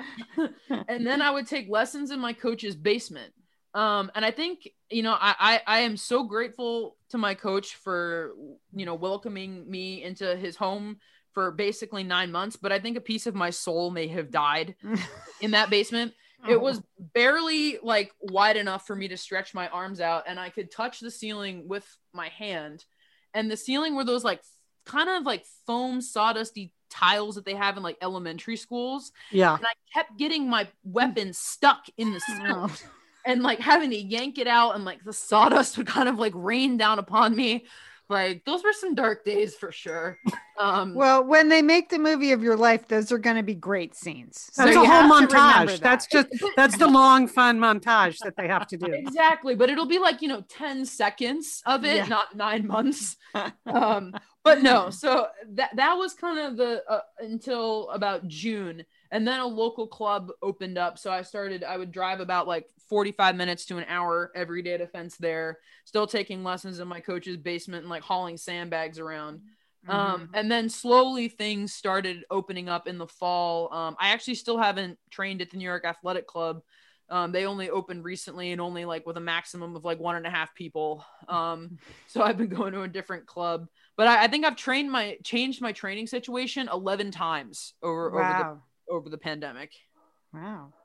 F: and then I would take lessons in my coach's basement. Um, and I think, you know, I, I, I am so grateful to my coach for, you know, welcoming me into his home for basically nine months, but I think a piece of my soul may have died in that basement. It was barely like wide enough for me to stretch my arms out and I could touch the ceiling with my hand. And the ceiling were those like kind of like foam sawdusty tiles that they have in like elementary schools.
B: yeah.
F: And I kept getting my weapon stuck in the ceiling
C: Oh.
F: and like having to yank it out and like the sawdust would kind of like rain down upon me. Like those were some dark days for sure. Um,
C: Well, when they make the movie of your life, those are going to be great scenes. So
B: That's
C: you
B: a whole
C: have to remember
B: montage.
C: that.
B: That's just that's the long fun montage that they have to do.
F: exactly, but it'll be like, you know, ten seconds of it,
C: Yeah.
F: not nine months. Um, but no, so that that was kind of the uh, until about June, and then a local club opened up. So I started. I would drive about like forty-five minutes to an hour every day to fence there. Still taking lessons in my coach's basement and like hauling sandbags around. Um, and then slowly things started opening up in the fall. Um, I actually still haven't trained at the New York Athletic Club. Um, they only opened recently and only like with a maximum of like one and a half people. Um, so I've been going to a different club, but I, I think I've trained my, changed my training situation eleven times over, over
C: Wow.
F: the, over the pandemic.
C: Wow.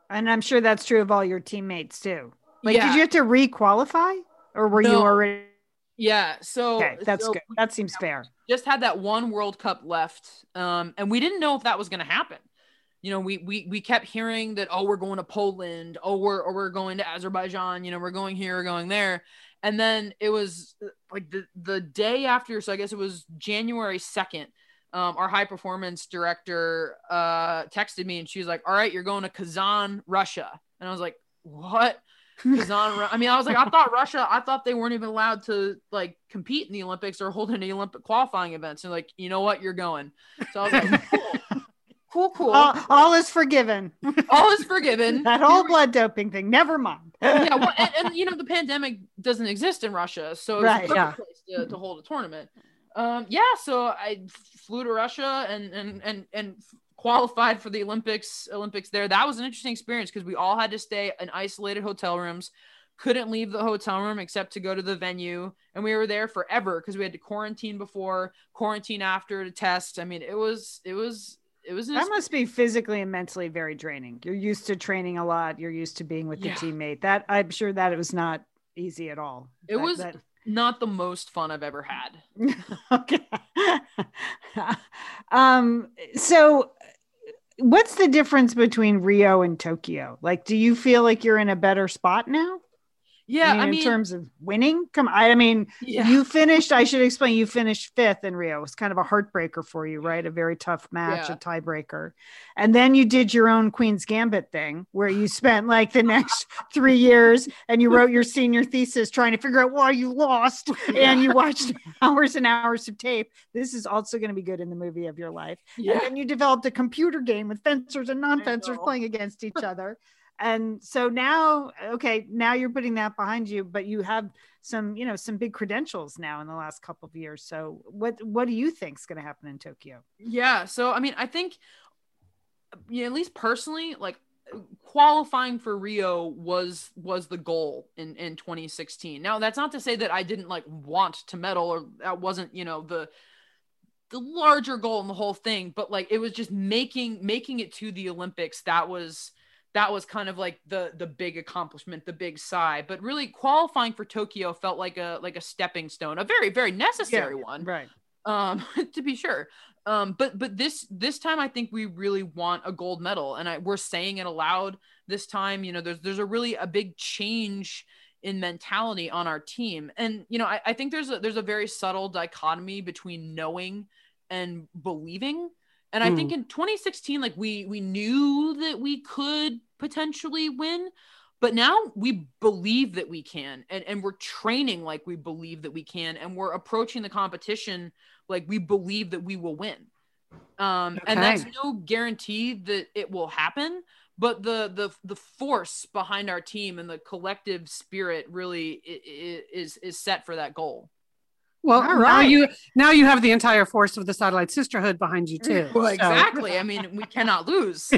C: And I'm sure that's true of all your teammates too. Like,
F: Yeah.
C: did you have to re-qualify, or were you
F: No.
C: already?
F: Yeah, so
C: Okay, that's
F: so
C: good. That seems fair.
F: just had that one World Cup left, um, and we didn't know if that was going to happen. You know, we we we kept hearing that, oh, we're going to Poland, oh, we're or we're going to Azerbaijan. You know, we're going here, we're going there, and then it was like the the day after. So I guess it was January second. Um, our high performance director uh, texted me, and she was like, "All right, you're going to Kazan, Russia," and I was like, "What?" Kazan. Ru- I mean, I was like, I thought Russia. I thought they weren't even allowed to like compete in the Olympics or hold any Olympic qualifying events. And like, you know what, you're going. So I was like, cool, cool, cool.
C: All, all is forgiven.
F: All is forgiven.
C: That whole blood doping thing. Never mind.
F: Yeah, well, and, and you know, the pandemic doesn't exist in Russia, so it's
C: Right,
F: a perfect
B: yeah.
F: place to, to hold a tournament. Um, yeah, so I flew to Russia and and and and qualified for the Olympics. Olympics there. That was an interesting experience because we all had to stay in isolated hotel rooms. Couldn't leave the hotel room except to go to the venue, and we were there forever because we had to quarantine before, quarantine after to test. I mean, it was it was it was.
C: That must be physically and mentally very draining. You're used to training a lot. You're used to being with
F: Yeah.
C: the teammate. That I'm sure that it was not easy at all.
F: It
C: That-
F: was
C: that-
F: not the most fun I've ever had.
C: okay. um, so what's the difference between Rio and Tokyo? Like, do you feel like you're in a better spot now?
F: Yeah,
C: I mean,
F: I mean,
C: in terms of winning, come, I, I mean,
F: yeah.
C: you finished, I should explain, you finished fifth in Rio. It was kind of a heartbreaker for you, right? A very tough match,
F: Yeah.
C: a tiebreaker. And then you did your own Queen's Gambit thing where you spent like the next three years and you wrote your senior thesis trying to figure out why you lost. And you watched hours and hours of tape. This is also going to be good in the movie of your life.
F: Yeah.
C: And then you developed a computer game with fencers and non-fencers
F: know.
C: playing against each other. And so now, okay, now you're putting that behind you, but you have some, you know, some big credentials now in the last couple of years. So what, what do you think is going to happen in Tokyo?
F: Yeah. So, I mean, I think, you know, at least personally, like qualifying for Rio was, was the goal in, in twenty sixteen. Now that's not to say that I didn't like want to medal or that wasn't, you know, the, the larger goal in the whole thing, but like, it was just making, making it to the Olympics. That was, that was kind of like the, the big accomplishment, the big sigh, but really qualifying for Tokyo felt like a, like a stepping stone, a very, very necessary one.
C: Right.
F: Um, to be sure. Um, but, but this, this time I think we really want a gold medal, and I, we're saying it aloud this time. You know, there's, there's a really a big change in mentality on our team. And, you know, I, I think there's a, there's a very subtle dichotomy between knowing and believing. And I think in twenty sixteen, like we, we knew that we could potentially win, but now we believe that we can, and, and we're training like we believe that we can, and we're approaching the competition like we believe that we will win. Um, and
B: Okay.
F: that's no guarantee that it will happen, but the, the, the force behind our team and the collective spirit really i- i- is, is set for that goal.
B: Well,
C: All
B: now
C: right.
B: you now you have the entire force of the Satellite Sisterhood behind you too.
F: Well,
B: So-
F: exactly. I mean, we cannot lose.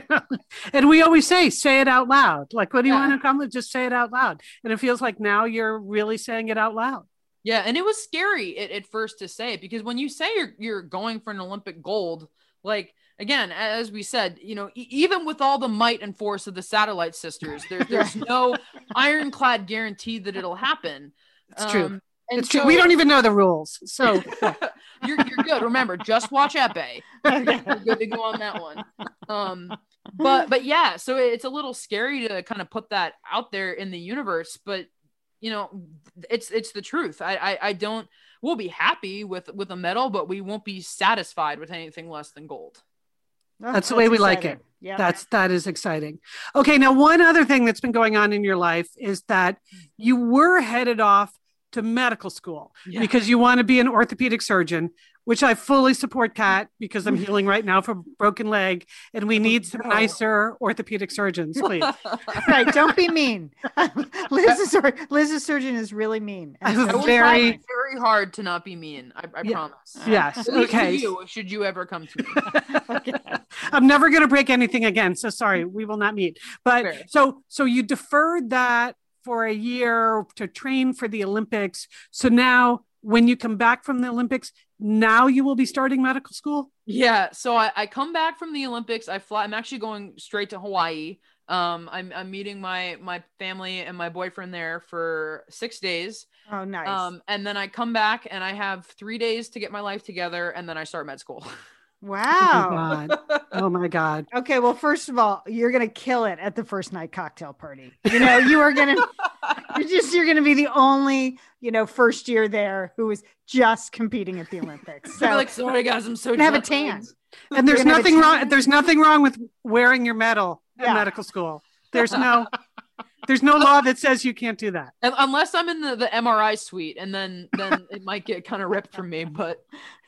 B: and we always say, say it out loud. Like, what do you
F: Yeah.
B: want to accomplish? Just say it out loud. And it feels like now you're really saying it out loud.
F: Yeah, and it was scary at, at first to say it, because when you say you're you're going for an Olympic gold, like again, as we said, you know, e- even with all the might and force of the Satellite Sisters, there, there's no ironclad guarantee that it'll happen.
B: It's true.
F: Um, and
B: It's true.
F: so-
B: We don't even know the rules. So
F: you're you're good. Remember, just watch Epee. You're good to go on that one. Um, but but yeah, so it's a little scary to kind of put that out there in the universe, but you know, it's it's the truth. I I, I don't. We'll be happy with with a medal, but we won't be satisfied with anything less than gold.
C: Oh,
B: That's the way we like
C: exciting.
B: it.
C: Yeah.
B: that's that is exciting. Okay, now one other thing that's been going on in your life is that you were headed off to medical school
F: Yeah.
B: because you want to be an orthopedic surgeon, which I fully support, Kat, because I'm healing right now from a broken leg, and we need some
F: no.
B: nicer orthopedic surgeons, please.
C: Right. Don't be mean. Liz, is, Liz's surgeon is really mean.
B: I
C: And
B: was
F: I
C: so-
F: will
B: very-
F: try very hard to not be mean. I, I
B: Yeah.
F: promise.
B: Yes.
F: At least to
B: Okay.
F: you, should you ever come to me.
C: Okay.
B: I'm never going to break anything again. So sorry, we will not meet. But
F: Fair.
B: so so you deferred that for a year to train for the Olympics. So now when you come back from the Olympics, now you will be starting medical school?
F: Yeah, so I, I come back from the Olympics. I fly. I'm actually going straight to Hawaii Um, I'm I'm meeting my my family and my boyfriend there for six days.
C: Oh, nice.
F: Um, and then I come back and I have three days to get my life together, and then I start med school.
C: Wow.
B: Oh my God. Oh my God.
C: Okay, well, first of all, you're gonna kill it at the first night cocktail party. You know, you are gonna you're just you're gonna be the only, you know, first year there who is just competing at the Olympics. So
F: I'm like, sorry guys, I'm so
C: you're gonna have a
F: jet
C: tan.
F: lagged."
B: And there's
C: You're gonna have a
B: nothing wrong.
C: tan?
B: There's nothing wrong with wearing your medal at
C: Yeah.
B: medical school. There's no, there's no law that says you can't do that.
F: And unless I'm in the, the M R I suite, and then then it might get kind of ripped from me. But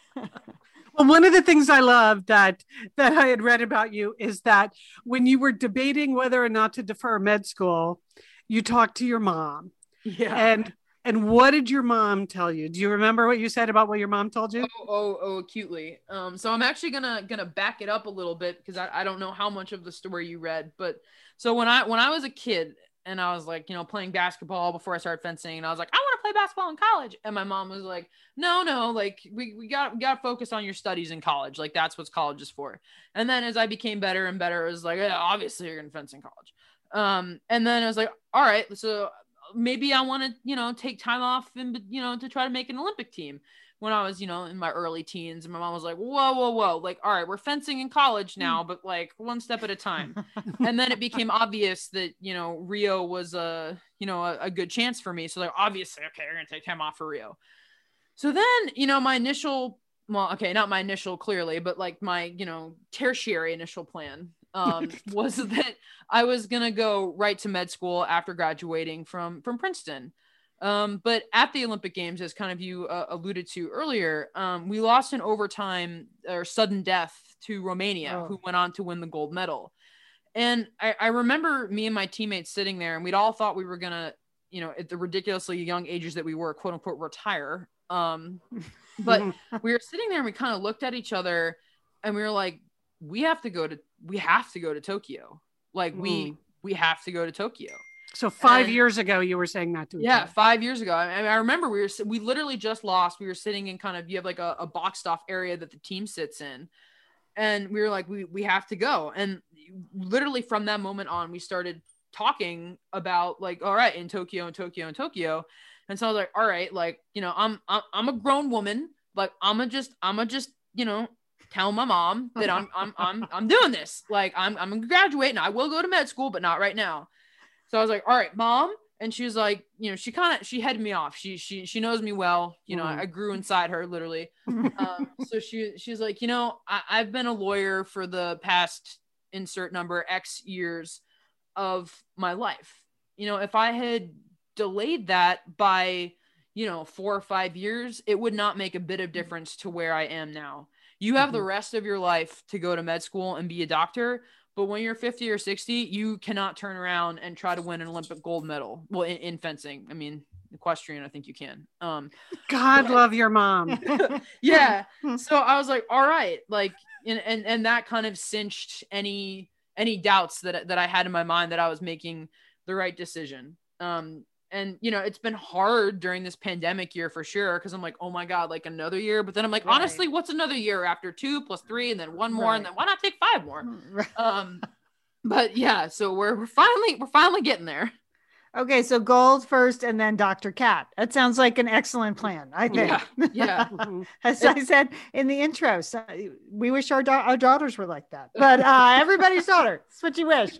B: Well, one of the things I love that that I had read about you is that when you were debating whether or not to defer med school, you talked to your mom.
F: yeah.
B: And and what did your mom tell you? Do you remember what you said about what your mom told you?
F: Oh, oh, oh, acutely. Um, so I'm actually gonna gonna back it up a little bit because I, I don't know how much of the story you read, but so when I when I was a kid and I was like, you know, playing basketball before I started fencing, and I was like, I want to play basketball in college, and my mom was like, no, no, like we we got we got to focus on your studies in college, like that's what college is for. And then as I became better and better, it was like, yeah, obviously you're gonna fence in college. Um, and then I was like, all right, so maybe I want to, you know, take time off and, you know, to try to make an Olympic team when I was, you know, in my early teens. And my mom was like, whoa, whoa, whoa. Like, all right, we're fencing in college now, but like one step at a time. And then it became obvious that, you know, Rio was a, you know, a, a good chance for me. So like, obviously, okay, we're going to take time off for Rio. So then, you know, my initial, well, okay, not my initial clearly, but like my, you know, tertiary initial plan um, was that I was going to go right to med school after graduating from, from Princeton. Um, but at the Olympic Games, as kind of you uh, alluded to earlier, um, we lost in overtime or sudden death to Romania,
C: Oh.
F: who went on to win the gold medal. And I, I remember me and my teammates sitting there, and we'd all thought we were going to, you know, at the ridiculously young ages that we were, quote unquote, retire. Um, but we were sitting there and we kind of looked at each other and we were like, we have to go to, we have to go to Tokyo. Like we,
B: Mm.
F: we have to go to Tokyo.
B: So five
F: And-
B: years ago, you were saying that to each
F: Yeah,
B: other.
F: five years ago. I, I remember we were we literally just lost. We were sitting in kind of you have like a, a boxed off area that the team sits in, and we were like, we we have to go. And literally from that moment on, we started talking about like, all right, in Tokyo, in Tokyo, in Tokyo. And so I was like, all right, like you know, I'm I'm, I'm a grown woman. Like I'm gonna just I'm gonna just you know tell my mom that I'm I'm I'm I'm doing this. Like I'm I'm gonna graduate and I will go to med school, but not right now. So I was like, all right, mom. And she was like, you know, she kind of, she headed me off. She, she, she knows me well. You know,
B: Mhm.
F: I grew inside her literally. Um, so she, she's like, you know, I, I've been a lawyer for the past insert number X years of my life. You know, if I had delayed that by, you know, four or five years, it would not make a bit of difference to where I am now. You have the rest of your life to go to med school and be a doctor. But when you're fifty or sixty, you cannot turn around and try to win an Olympic gold medal. Well, in, in fencing, I mean, equestrian, I think you can. Um,
B: God love your mom.
F: yeah. So I was like, all right, like, and, and, and that kind of cinched any, any doubts that, that I had in my mind that I was making the right decision. Um, and, you know, it's been hard during this pandemic year for sure. Cause I'm like, oh my God, like another year. But then I'm like,
C: Right.
F: honestly, what's another year after two plus three and then one more?
C: Right.
F: And then why not take five more? Um, but yeah, so we're, we're finally, we're finally getting there.
C: Okay, so gold first and then Doctor Cat. That sounds like an excellent plan, I think.
F: Yeah. Yeah.
B: Mhm.
C: As I said in the intro, so we wish our, da- our daughters were like that, but uh, everybody's daughter. That's what you wish.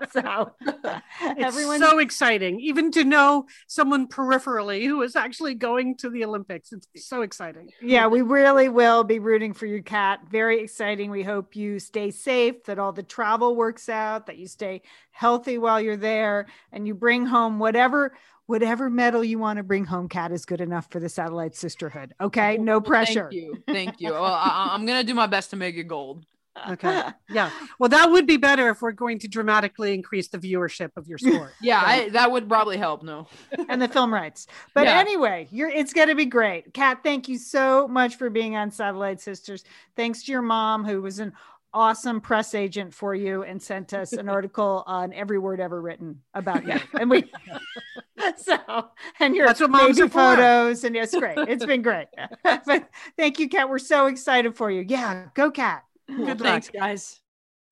C: So
B: It's
C: everyone.
B: so exciting, even to know someone peripherally who is actually going to the Olympics. It's so exciting.
C: Yeah, we really will be rooting for you, Kat. Very exciting. We hope you stay safe, that all the travel works out, that you stay healthy while you're there, and you bring home whatever whatever medal you want to bring home. Kat, is good enough for the Satellite Sisterhood. Okay, no
F: Well,
C: pressure.
F: Thank you. Thank you. Well, I, I'm going to do my best to make it gold.
B: Okay. Yeah. Well, that would be better if we're going to dramatically increase the viewership of your sport.
F: Yeah, I, that would probably help. No.
C: And the film rights. But
F: Yeah.
C: anyway, you're it's going to be great. Kat, thank you so much for being on Satellite Sisters. Thanks to your mom, who was an awesome press agent for you and sent us an article on every word ever written about you. And we, so, and your
B: That's what moms
C: baby
B: are for.
C: photos, and it's great. It's been great. But thank you, Kat. We're so excited for you. Yeah, go Kat.
F: Cool.
B: Good
F: Thanks,
B: luck.
F: guys.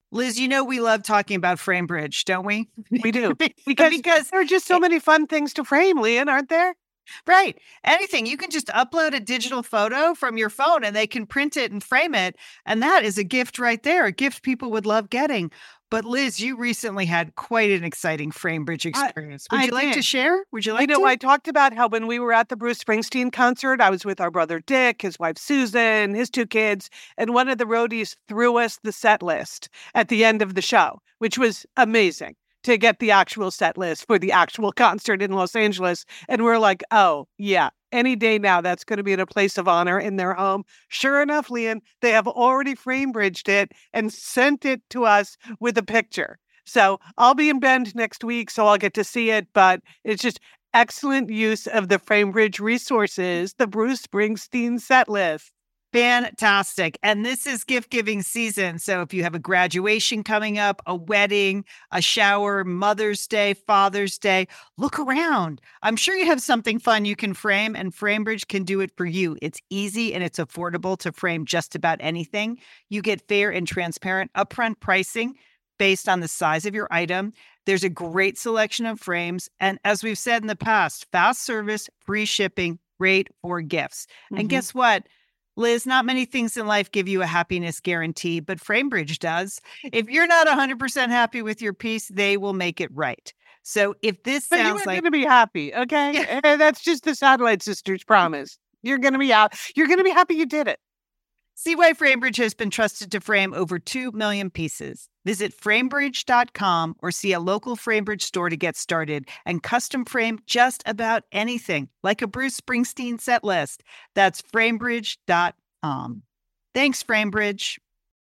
D: Liz, you know we love talking about FrameBridge, don't we?
E: We do. Because, because there are just so many fun things to frame, Lian, aren't there?
D: Right. Anything. You can just upload a digital photo from your phone and they can print it and frame it. And that is a gift right there, a gift people would love getting. But Liz, you recently had quite an exciting FrameBridge experience. Would
E: I
D: you like
E: did.
D: to share? Would you like
E: You know,
D: to?
E: I talked about how when we were at the Bruce Springsteen concert, I was with our brother Dick, his wife Susan, his two kids, and one of the roadies threw us the set list at the end of the show, which was amazing to get the actual set list for the actual concert in Los Angeles. And we're like, oh, yeah, any day now, that's going to be in a place of honor in their home. Sure enough, Lian, they have already FrameBridged it and sent it to us with a picture. So I'll be in Bend next week, so I'll get to see it. But it's just excellent use of the FrameBridge resources, the Bruce Springsteen set list.
D: Fantastic. And this is gift giving season. So if you have a graduation coming up, a wedding, a shower, Mother's Day, Father's Day, look around. I'm sure you have something fun you can frame, and FrameBridge can do it for you. It's easy and it's affordable to frame just about anything. You get fair and transparent upfront pricing based on the size of your item. There's a great selection of frames. And as we've said in the past, fast service, free shipping, great for gifts. Mm-hmm. And guess what? Liz, not many things in life give you a happiness guarantee, but FrameBridge does. If you're not one hundred percent happy with your piece, they will make it right. So if this
E: but
D: sounds
E: you're
D: like...
E: going to be happy, okay?
D: Yeah.
E: And that's just the Satellite Sisters promise. You're going to be out. You're going to be happy you did it.
D: See why FrameBridge has been trusted to frame over two million pieces. Visit framebridge dot com or see a local FrameBridge store to get started and custom frame just about anything, like a Bruce Springsteen set list. That's framebridge dot com. Thanks, FrameBridge.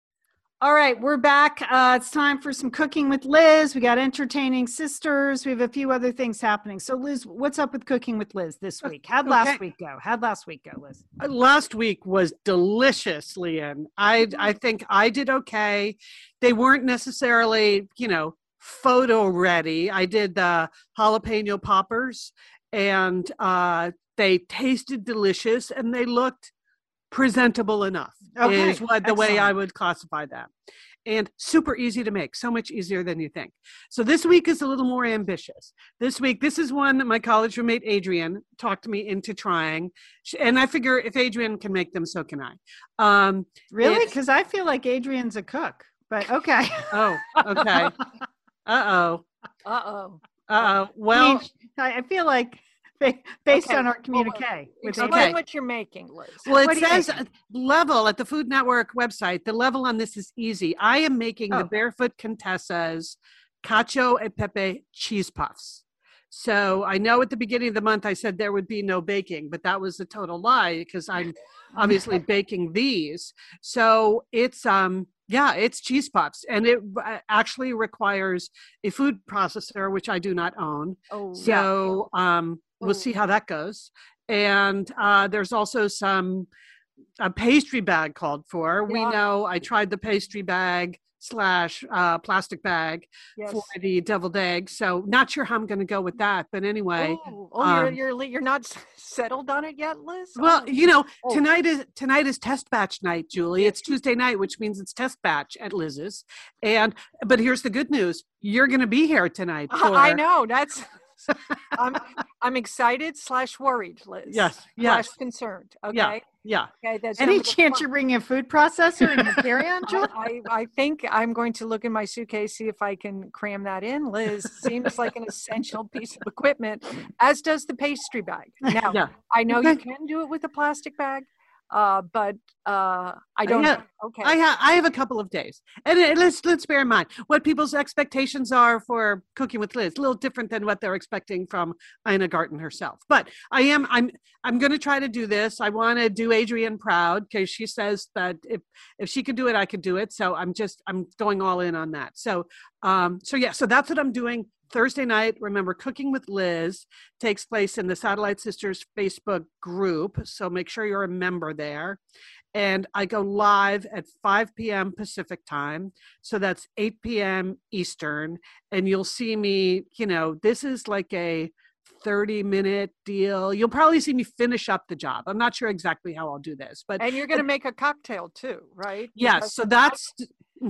C: All right, we're back. Uh, it's time for some Cooking with Liz. We got Entertaining Sisters. We have a few other things happening. So, Liz, what's up with Cooking with Liz this week? How'd last
B: Okay.
C: week go? How'd last week go, Liz?
B: Uh, Last week was delicious, Lian. I I think I did okay. They weren't necessarily, you know, photo ready. I did the jalapeno poppers, and uh, they tasted delicious, and they looked presentable enough.
C: Okay,
B: Is what the way I
C: excellent.
B: would classify that. And super easy to make, so much easier than you think. So this week is a little more ambitious. This week, this is one that my college roommate Adrian talked me into trying, Sh- and I figure if Adrian can make them, so can I. Um,
C: Really?
B: it's-
C: Because I feel like Adrian's a cook, but okay.
B: Oh, okay. Uh-oh.
A: Uh-oh.
B: Uh-oh. Well,
C: I, I feel like ba- based
A: Okay,
C: on our
A: well,
C: communique with
A: Explain
B: Okay.
A: what you're making, Liz.
B: well,
C: What
B: it
C: do you
B: says uh, level at the Food Network website. The level on this is easy. I am making
C: Oh.
B: the Barefoot Contessa's cacio e pepe cheese puffs. So I know at the beginning of the month I said there would be no baking, but that was a total lie because I'm obviously baking these. So it's um yeah, it's cheese puffs, and it uh, actually requires a food processor, which I do not own.
A: Oh,
B: So um, we'll see how that goes. And uh, there's also some a pastry bag called for. We
A: Yeah.
B: know I tried the pastry bag slash uh, plastic bag
A: yes.
B: for the deviled egg. So not sure how I'm going to go with that. But anyway,
A: Oh, oh you're,
B: um,
A: you're you're not s- settled on it yet, Liz?
B: well,
A: Oh.
B: you know,
A: Oh.
B: tonight is tonight is test batch night, Julie. It's Tuesday night, which means it's test batch at Liz's. And but here's the good news: you're going to be here tonight. For,
A: I know that's. I'm I'm excited slash worried, Liz.
B: Yes,
A: Slash
B: yes.
A: concerned.
B: Yeah.
A: Okay.
B: Yeah.
A: Okay. That's
C: Any
A: some of the
C: chance
A: fun-
C: you're bringing a food processor in your carry-on, Joe?
A: I, I I think I'm going to look in my suitcase, see if I can cram that in. Liz seems like an essential piece of equipment, as does the pastry bag. Now,
B: Yeah.
A: I know you
B: Okay.
A: can do it with a plastic bag, uh, but uh, I don't.
B: Yeah.
A: Okay.
B: I have I have a couple of days, and uh, let's let's bear in mind what people's expectations are for Cooking with Liz. A little different than what they're expecting from Ina Garten herself. But I am I'm I'm going to try to do this. I want to do Adrian proud because she says that if if she could do it, I could do it. So I'm just I'm going all in on that. So um so yeah, so that's what I'm doing. Thursday night, remember, Cooking with Liz takes place in the Satellite Sisters Facebook group. So make sure you're a member there. And I go live at five p.m. Pacific time. So that's eight p.m. Eastern. And you'll see me, you know, this is like a thirty minute deal. You'll probably see me finish up the job. I'm not sure exactly how I'll do this, but
A: and you're going to make a cocktail too, right?
B: yes.
A: Because
B: So that's, mhm.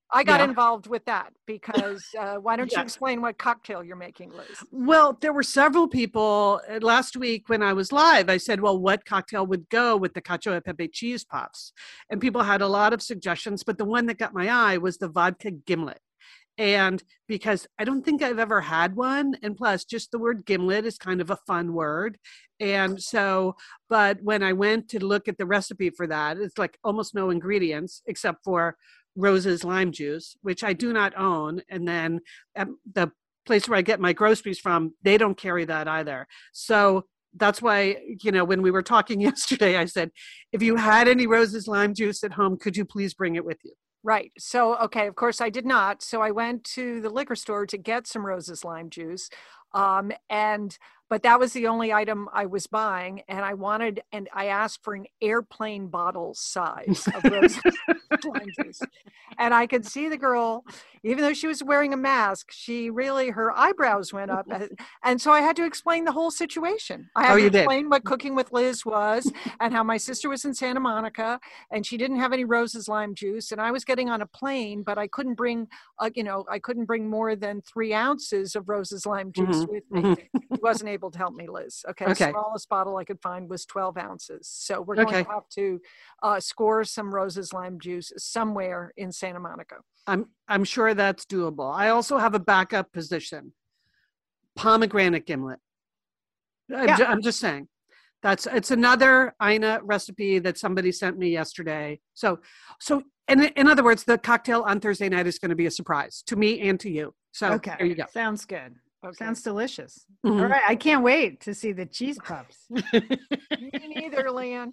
A: I got
B: Yeah.
A: involved with that because uh, why don't you
B: Yeah.
A: explain what cocktail you're making, Liz?
B: Well, there were several people uh, last week when I was live. I said, well, what cocktail would go with the cacio e pepe cheese puffs? And people had a lot of suggestions, but the one that got my eye was the vodka gimlet. And because I don't think I've ever had one. And plus, just the word gimlet is kind of a fun word. And so, but when I went to look at the recipe for that, it's like almost no ingredients except for Rose's lime juice, which I do not own. And then at the place where I get my groceries from, they don't carry that either. So that's why, you know, when we were talking yesterday, I said, if you had any Rose's lime juice at home, could you please bring it with you?
A: Right. So, okay, of course I did not. So I went to the liquor store to get some Rose's lime juice. Um, and, but that was the only item I was buying. And I wanted, and I asked for an airplane bottle size of Rose's lime juice. And I could see the girl, even though she was wearing a mask, she really, her eyebrows went up. And so I had to explain the whole situation. I had
B: Oh,
A: to
B: you did?
A: explain what Cooking with Liz was and how my sister was in Santa Monica and she didn't have any Rose's lime juice. And I was getting on a plane, but I couldn't bring, uh, you know, I couldn't bring more than three ounces of Rose's lime juice
B: Mhm,
A: with me.
B: mhm.
A: He wasn't able to help me, Liz. Okay.
B: Okay.
A: The smallest bottle I could find was twelve ounces. So we're going
B: Okay.
A: to have to uh, score some Rose's lime juice somewhere in Santa Monica.
B: I'm I'm sure that's doable. I also have a backup position. Pomegranate gimlet. I'm,
A: Yeah.
B: ju- I'm just saying. That's it's another Ina recipe that somebody sent me yesterday. So so in in other words, the cocktail on Thursday night is going to be a surprise to me and to you. So
C: Okay.
B: there you go.
C: Sounds good.
A: Okay.
C: Sounds delicious.
B: Mhm.
C: All right. I can't wait to see the cheese puffs.
A: Me neither, Leanne.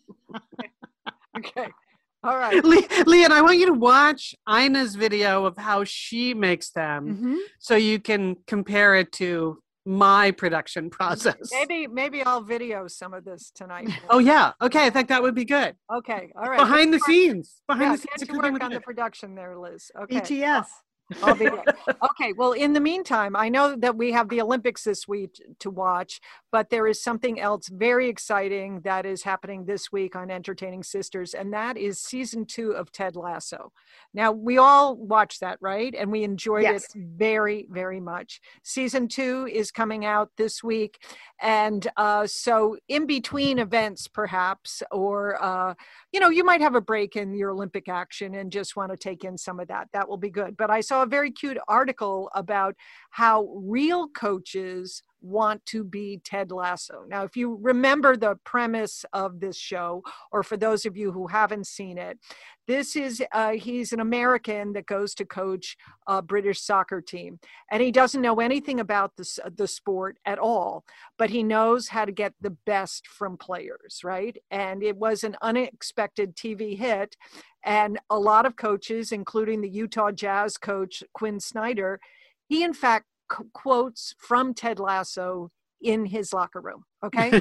A: Okay. All right.
B: Le- Leanne, I want you to watch Ina's video of how she makes them
C: Mhm.
B: so you can compare it to my production process.
A: Maybe maybe I'll video some of this tonight.
B: Oh yeah. Okay, I think that would be good.
A: Okay. All right.
B: Behind the
A: Get to work-
B: scenes. Behind
A: Yeah,
B: the scenes
A: get
B: of
A: to
B: Cooking
A: work
B: with
A: on the
B: Liz.
A: production there, Liz. Okay.
C: B T S.
A: I'll be there. Okay. Well, in the meantime, I know that we have the Olympics this week to watch, but there is something else very exciting that is happening this week on Entertaining Sisters, and that is season two of Ted Lasso. Now, we all watched that, right? And we enjoyed
C: Yes.
A: it very, very much. Season two is coming out this week. And uh, so in between events, perhaps, or, uh, you know, you might have a break in your Olympic action and just want to take in some of that. That will be good. But I saw a very cute article about how real coaches want to be Ted Lasso. Now, if you remember the premise of this show, or for those of you who haven't seen it, this is, uh, he's an American that goes to coach a British soccer team. And he doesn't know anything about the, the sport at all, but he knows how to get the best from players, right? And it was an unexpected T V hit. And a lot of coaches, including the Utah Jazz coach, Quinn Snyder, he in fact c- quotes from Ted Lasso in his locker room. Okay.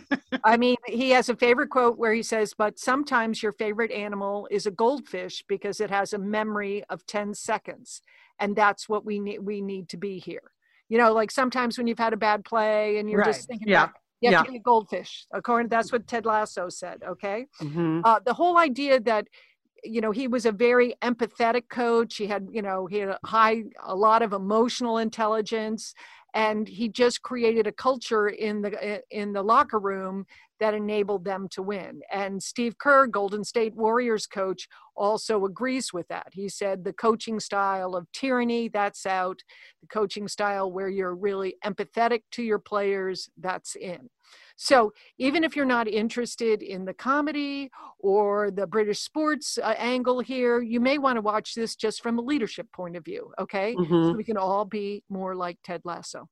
A: I mean, he has a favorite quote where he says, but sometimes your favorite animal is a goldfish because it has a memory of ten seconds. And that's what we need. We need to be here. You know, like sometimes when you've had a bad play and you're
C: Right.
A: just thinking
B: Yeah.
A: back, you have
B: Yeah.
A: to be a goldfish. According, that's what Ted Lasso said. Okay.
B: Mhm.
A: Uh, the whole idea that, you know, he was a very empathetic coach. He had, you know, he had a high, a lot of emotional intelligence, and he just created a culture in the in the locker room that enabled them to win. And Steve Kerr, Golden State Warriors coach, also agrees with that. He said the coaching style of tyranny, that's out. The coaching style where you're really empathetic to your players, that's in. So even if you're not interested in the comedy or the British sports uh, angle here, you may want to watch this just from a leadership point of view, okay?
B: Mhm.
A: So we can all be more like Ted Lasso.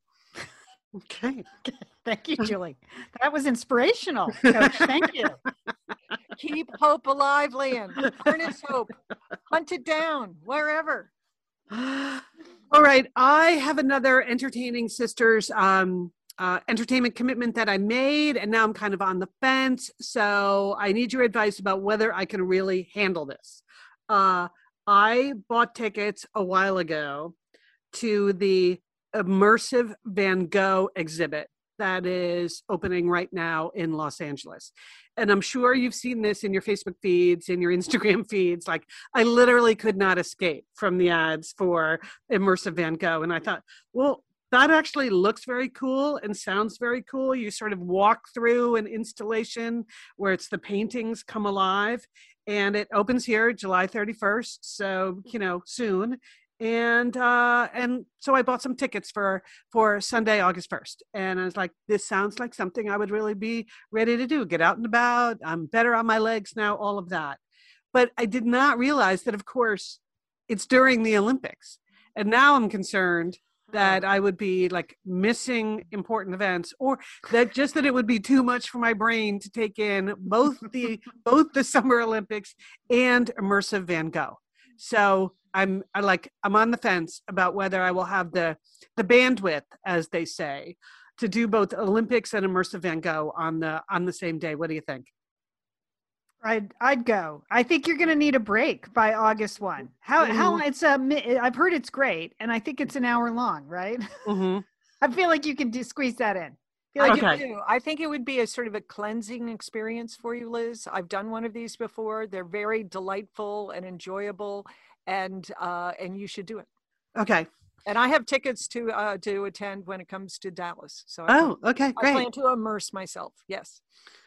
B: Okay.
C: Thank you, Julie. That was inspirational, Coach. Thank you.
A: Keep hope alive, Leanne. Harness hope. Hunt it down, wherever.
B: All right. I have another Entertaining Sisters um, uh, entertainment commitment that I made, and now I'm kind of on the fence. So I need your advice about whether I can really handle this. Uh, I bought tickets a while ago to the immersive Van Gogh exhibit that is opening right now in Los Angeles. And I'm sure you've seen this in your Facebook feeds, in your Instagram feeds. Like, I literally could not escape from the ads for Immersive Van Gogh. And I thought, well, that actually looks very cool and sounds very cool. You sort of walk through an installation where it's the paintings come alive, and it opens here July thirty-first. So, you know, soon. And uh, and so I bought some tickets for for Sunday, August first. And I was like, this sounds like something I would really be ready to do. Get out and about. I'm better on my legs now, all of that. But I did not realize that, of course, it's during the Olympics. And now I'm concerned that I would be like missing important events, or that just that it would be too much for my brain to take in both the both the Summer Olympics and Immersive Van Gogh. So I'm I like I'm on the fence about whether I will have the the bandwidth, as they say, to do both Olympics and Immersive Van Gogh on the on the same day. What do you think?
C: I'd I'd go. I think you're going to need a break by August first. How
B: Mm-hmm.
C: how it's a mi- I've heard it's great, and I think it's an hour long, right?
B: Mm-hmm.
C: I feel like you can do, squeeze that in. I feel like
A: I
B: Okay.
A: do. I think it would be a sort of a cleansing experience for you, Liz. I've done one of these before. They're very delightful and enjoyable, and uh, and you should do it.
B: Okay.
A: And I have tickets to uh, to attend when it comes to Dallas. So I,
B: Oh, okay,
A: I
B: great.
A: plan to immerse myself. Yes.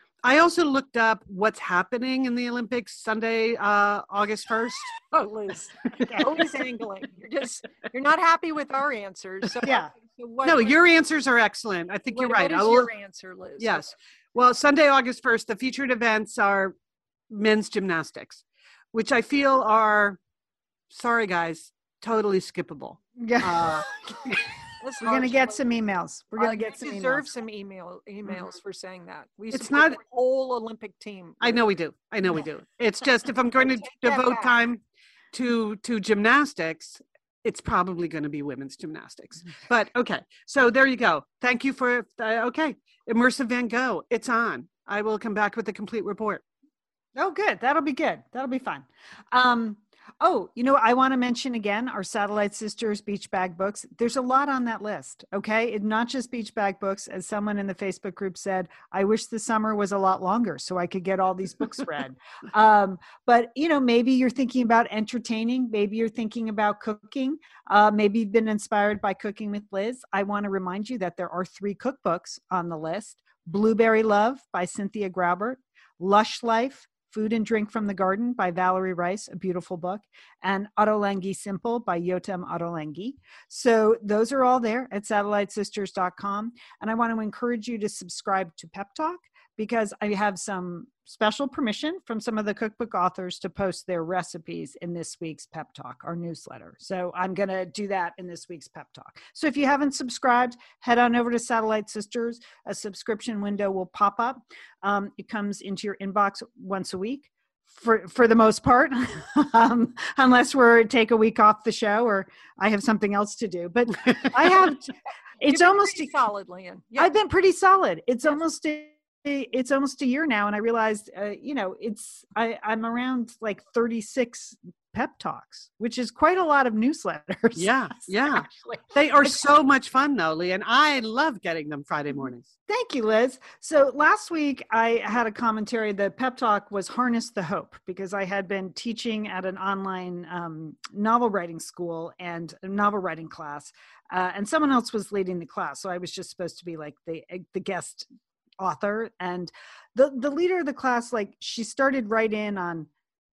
B: I also looked up what's happening in the Olympics Sunday, uh, August first.
A: Oh, Liz, always angling. You're just you're not happy with our answers. So,
C: Yeah.
A: so what,
B: No,
A: what-
B: your answers are excellent. I think
A: what-
B: you're right.
A: What
B: I
A: is
B: will-
A: your answer, Liz?
B: Yes. Well, Sunday, August first, the featured events are men's gymnastics, which I feel are, sorry guys, totally skippable.
C: Yeah.
B: Uh,
A: That's
C: We're going to
A: harsh,
C: get
A: Liz.
C: some emails. We're going
A: Uh,
C: to get
A: you
C: some
A: deserve
C: emails.
A: some email emails for saying that. We
B: It's
A: support
B: not-
A: the whole Olympic team.
B: I know we do. I know we do. It's just if I'm going to
A: Take that
B: devote
A: back.
B: time to to gymnastics, it's probably going to be women's gymnastics. But okay, so there you go. Thank you for uh, okay, Immersive Van Gogh. It's on. I will come back with a complete report.
C: Oh, good. That'll be good. That'll be fun. Um, oh, you know, I want to mention again our Satellite Sisters Beach Bag books. There's a lot on that list. Okay. It, not just beach bag books. As someone in the Facebook group said, I wish the summer was a lot longer so I could get all these books read. Um, but, you know, maybe you're thinking about entertaining. Maybe you're thinking about cooking. Uh, maybe you've been inspired by Cooking with Liz. I want to remind you that there are three cookbooks on the list. Blueberry Love by Cynthia Graubert, Lush Life, Food and Drink from the Garden by Valerie Rice, a beautiful book, and Ottolenghi Simple by Yotam Ottolenghi. So those are all there at satellite sisters dot com. And I want to encourage you to subscribe to Pep Talk because I have some special permission from some of the cookbook authors to post their recipes in this week's Pep Talk, our newsletter. So I'm going to do that in this week's Pep Talk. So if you haven't subscribed, head on over to Satellite Sisters. A subscription window will pop up. Um, it comes into your inbox once a week. For for the most part, um, unless we're take a week off the show or I have something else to do. But I have, it's
A: You've been
C: almost,
A: pretty solid, Leanne. Yeah.
C: I've been pretty solid. It's
A: Yes.
C: almost a, it's almost a year now, and I realized, uh, you know, it's I I'm around like thirty-six pep talks, which is quite a lot of newsletters.
B: Yeah, yeah.
C: actually.
B: They are so much fun though, Lee, and I love getting them Friday mornings.
C: Thank you, Liz. So last week I had a commentary. The pep talk was Harness the Hope because I had been teaching at an online um, novel writing school and a novel writing class, uh, and someone else was leading the class. So I was just supposed to be like the the guest author. And the the leader of the class, like she started right in on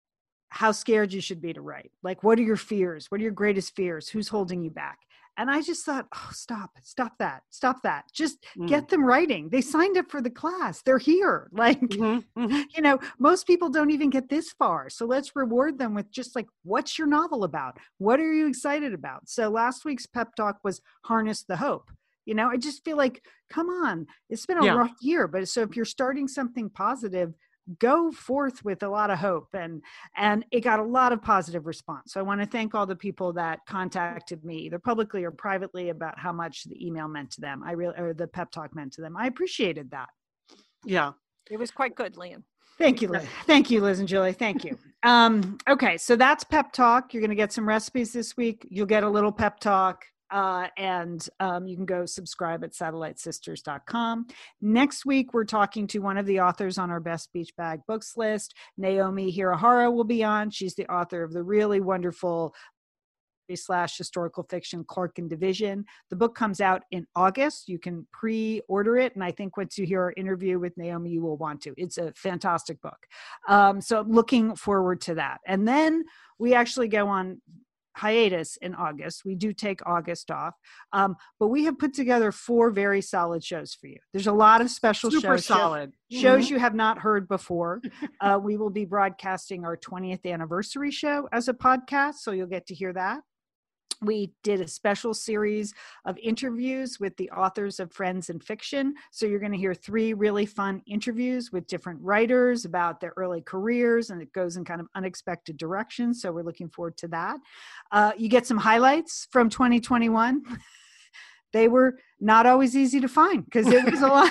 C: how scared you should be to write. Like, what are your fears? What are your greatest fears? Who's holding you back? And I just thought, oh, stop, stop that, stop that. Just
B: Mm.
C: get them writing. They signed up for the class. They're here. Like,
B: Mhm, mhm.
C: you know, most people don't even get this far. So let's reward them with just like, what's your novel about? What are you excited about? So last week's pep talk was Harness the Hope. You know, I just feel like, come on, it's been a
B: Yeah.
C: rough year. But so if you're starting something positive, go forth with a lot of hope. And and it got a lot of positive response. So I want to thank all the people that contacted me, either publicly or privately, about how much the email meant to them. I really, or the pep talk meant to them. I appreciated that.
B: Yeah.
A: It was quite good, Leanne.
C: Thank you, Liz. Thank you, Liz and Julie. Thank you. Um, okay, so that's pep talk. You're going to get some recipes this week. You'll get a little pep talk. Uh, and um, you can go subscribe at satellite sisters dot com. Next week, we're talking to one of the authors on our Best Beach Bag Books list. Naomi Hirahara will be on. She's the author of the really wonderful slash historical fiction Clark and Division. The book comes out in August. You can pre-order it, and I think once you hear our interview with Naomi, you will want to. It's a fantastic book. Um, so I'm looking forward to that. And then we actually go on hiatus in August. We do take August off, um, but we have put together four very solid shows for you. There's a lot of special
B: Super
C: shows,
B: solid.
C: shows, shows you have not heard before. Uh, we will be broadcasting our twentieth anniversary show as a podcast, so you'll get to hear that. We did a special series of interviews with the authors of Friends and Fiction. So you're going to hear three really fun interviews with different writers about their early careers, and it goes in kind of unexpected directions. So we're looking forward to that. Uh, you get some highlights from twenty twenty-one. They were not always easy to find because it was a lot.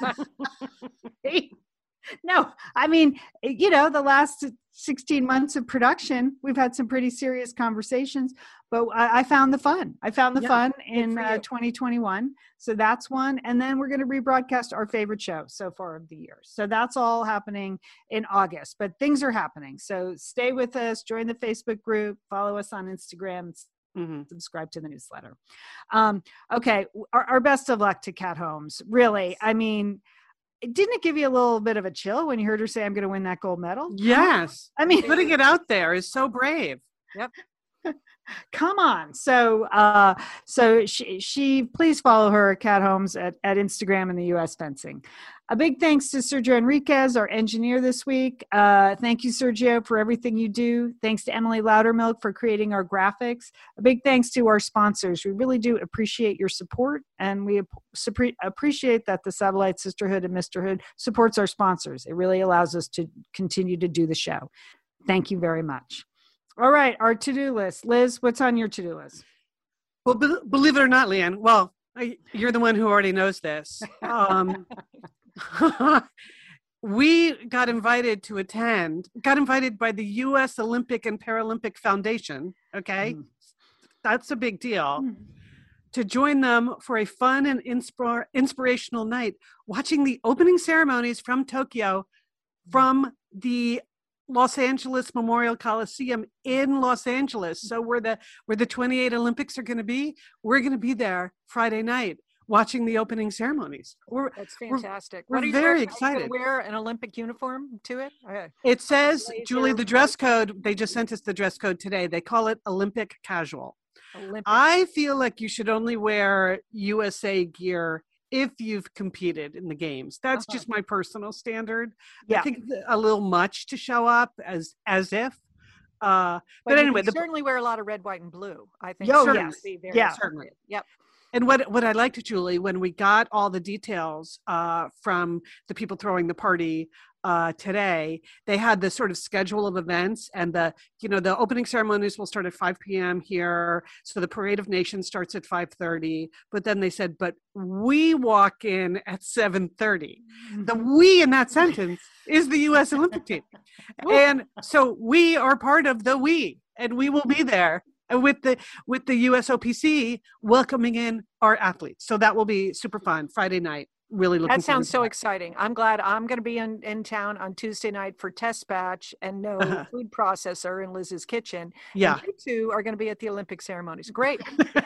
C: No, I mean, you know, the last sixteen months of production, we've had some pretty serious conversations, but I, I found the fun. I found the
A: Yeah,
C: fun
A: good
C: in
A: for
C: uh,
A: you.
C: twenty twenty-one. So that's one. And then we're going to rebroadcast our favorite show so far of the year. So that's all happening in August, but things are happening. So stay with us, join the Facebook group, follow us on Instagram,
B: Mhm.
C: subscribe to the newsletter. Um, okay. Our, our best of luck to Kat Holmes. Really. I mean, didn't it give you a little bit of a chill when you heard her say, I'm going to win that gold medal?
B: Yes.
C: I mean,
B: Putting it out there is so brave.
C: come on. So, uh, so she, she, please follow her, Kat Holmes, at, at Instagram and the U S Fencing. A big thanks to Sergio Enriquez, our engineer this week. Uh, thank you, Sergio, for everything you do. Thanks to Emily Loudermilk for creating our graphics. A big thanks to our sponsors. We really do appreciate your support, and we ap- suppre- appreciate that the Satellite Sisterhood and Misterhood supports our sponsors. It really allows us to continue to do the show. Thank you very much. All right, our to-do list. Liz, what's on your to-do list?
B: Well, be- believe it or not, Leanne, well, I, you're the one who already knows this. Um, we got invited to attend, got invited by the U S Olympic and Paralympic Foundation, okay?
C: Mm.
B: That's a big deal. To join them for a fun and inspir- inspirational night, watching the opening ceremonies from Tokyo from the Los Angeles Memorial Coliseum in Los Angeles. So where the where the twenty-eight Olympics are going to be, we're going to be there Friday night watching the opening ceremonies. We're,
A: That's
B: we're-
A: fantastic.
B: we're
A: What are you
B: very
A: wearing? Are you
B: excited.
A: gonna wear an Olympic uniform to it? Uh,
B: it says,
A: blazer,
B: Julie, the dress code, they just sent us the dress code today. They call it Olympic casual.
A: Olympic.
B: I feel like you should only wear U S A gear if you've competed in the games. That's
A: Uh-huh.
B: just my personal standard.
C: Yeah.
B: I think it's a little much to show up as as if. Uh, but,
A: you
B: anyway,
A: can
B: the,
A: certainly wear a lot of red, white, and blue. I think.
C: Oh,
A: certainly
C: yes.
A: be very
C: Yeah.
B: certainly.
A: appropriate. Yep.
B: And what what I liked, Julie, when we got all the details uh, from the people throwing the party uh, today, they had the sort of schedule of events, and the you know the opening ceremonies will start at five p.m. here. So the Parade of Nations starts at five thirty. But then they said, but we walk in at seven thirty. The we in that sentence is the U S Olympic team, and so we are part of the we, and we will be there. And with the with the U S O P C welcoming in our athletes. So that will be super fun Friday night. Really looking
A: That sounds so
B: forward
A: exciting. I'm glad I'm going to be in, in town on Tuesday night for test batch and no
B: Uh-huh.
A: food processor in Liz's kitchen.
B: to that. Yeah.
A: And you two are going to be at the Olympic ceremonies. Great.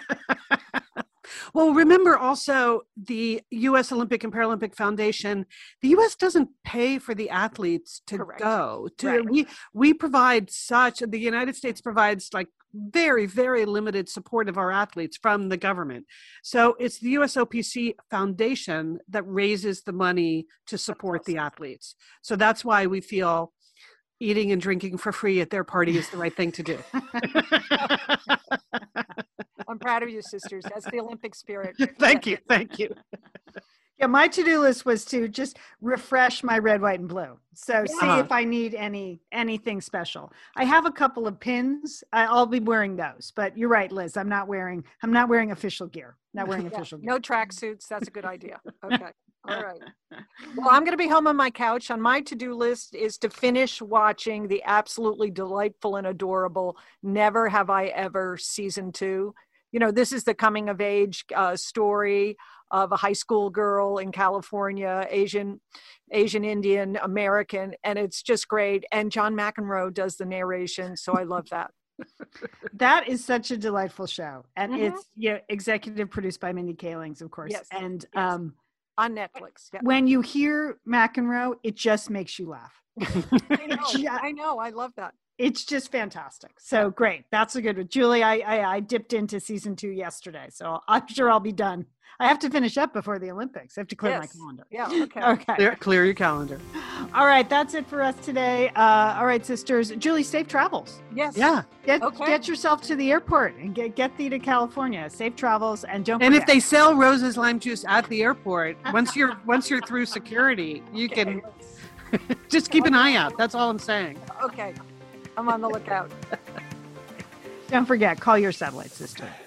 B: Well, remember also the U S Olympic and Paralympic Foundation, the U S doesn't pay for the athletes to
A: Correct.
B: go. To
A: Right.
B: we we provide such the United States provides like very, very limited support of our athletes from the government. So it's the U S O P C Foundation that raises the money to support the athletes. So that's why we feel eating and drinking for free at their party is the right thing to do.
A: I'm proud of you, sisters. That's the Olympic spirit.
B: Thank you. Thank you.
C: Yeah, my to-do list was to just refresh my red, white, and blue. So see
B: Uh-huh.
C: if I need any anything special. I have a couple of pins. I, I'll be wearing those. But you're right, Liz. I'm not wearing. I'm not wearing official gear. Not wearing
A: Yeah,
C: official gear.
A: no tracksuits. That's a good idea. Okay. All right. Well, I'm going to be home on my couch. On my to-do list is to finish watching the absolutely delightful and adorable Never Have I Ever season two. you know, this is the coming of age uh, story of a high school girl in California, Asian, Asian Indian American, and it's just great. And John McEnroe does the narration, so I love that.
C: That is such a delightful show, and
A: Mhm.
C: it's you know, executive produced by Mindy Kalings, of course.
A: Yes,
C: And
A: yes.
C: um,
A: On Netflix. Yeah.
C: when you hear McEnroe, it just makes you laugh.
A: I know,
C: Yeah.
A: I know, I love that.
C: It's just fantastic. So great. That's a good one. Julie, I, I I dipped into season two yesterday, so I'm sure I'll be done. I have to finish up before the Olympics. I have to clear
A: Yes.
C: my calendar.
A: Yeah, okay.
C: Okay.
B: Clear, clear your calendar.
C: All right. That's it for us today. Uh, all right, sisters. Julie, safe travels.
A: Yes.
B: Yeah.
C: Get
A: Okay.
C: get yourself to the airport and get get thee to California. Safe travels, and don't
B: And if
C: forget-
B: they sell Rose's lime juice at the airport, once you're once you're through security, you can just keep an eye out. That's all I'm saying.
A: Okay. I'm on the lookout.
C: don't forget, call your satellite sister.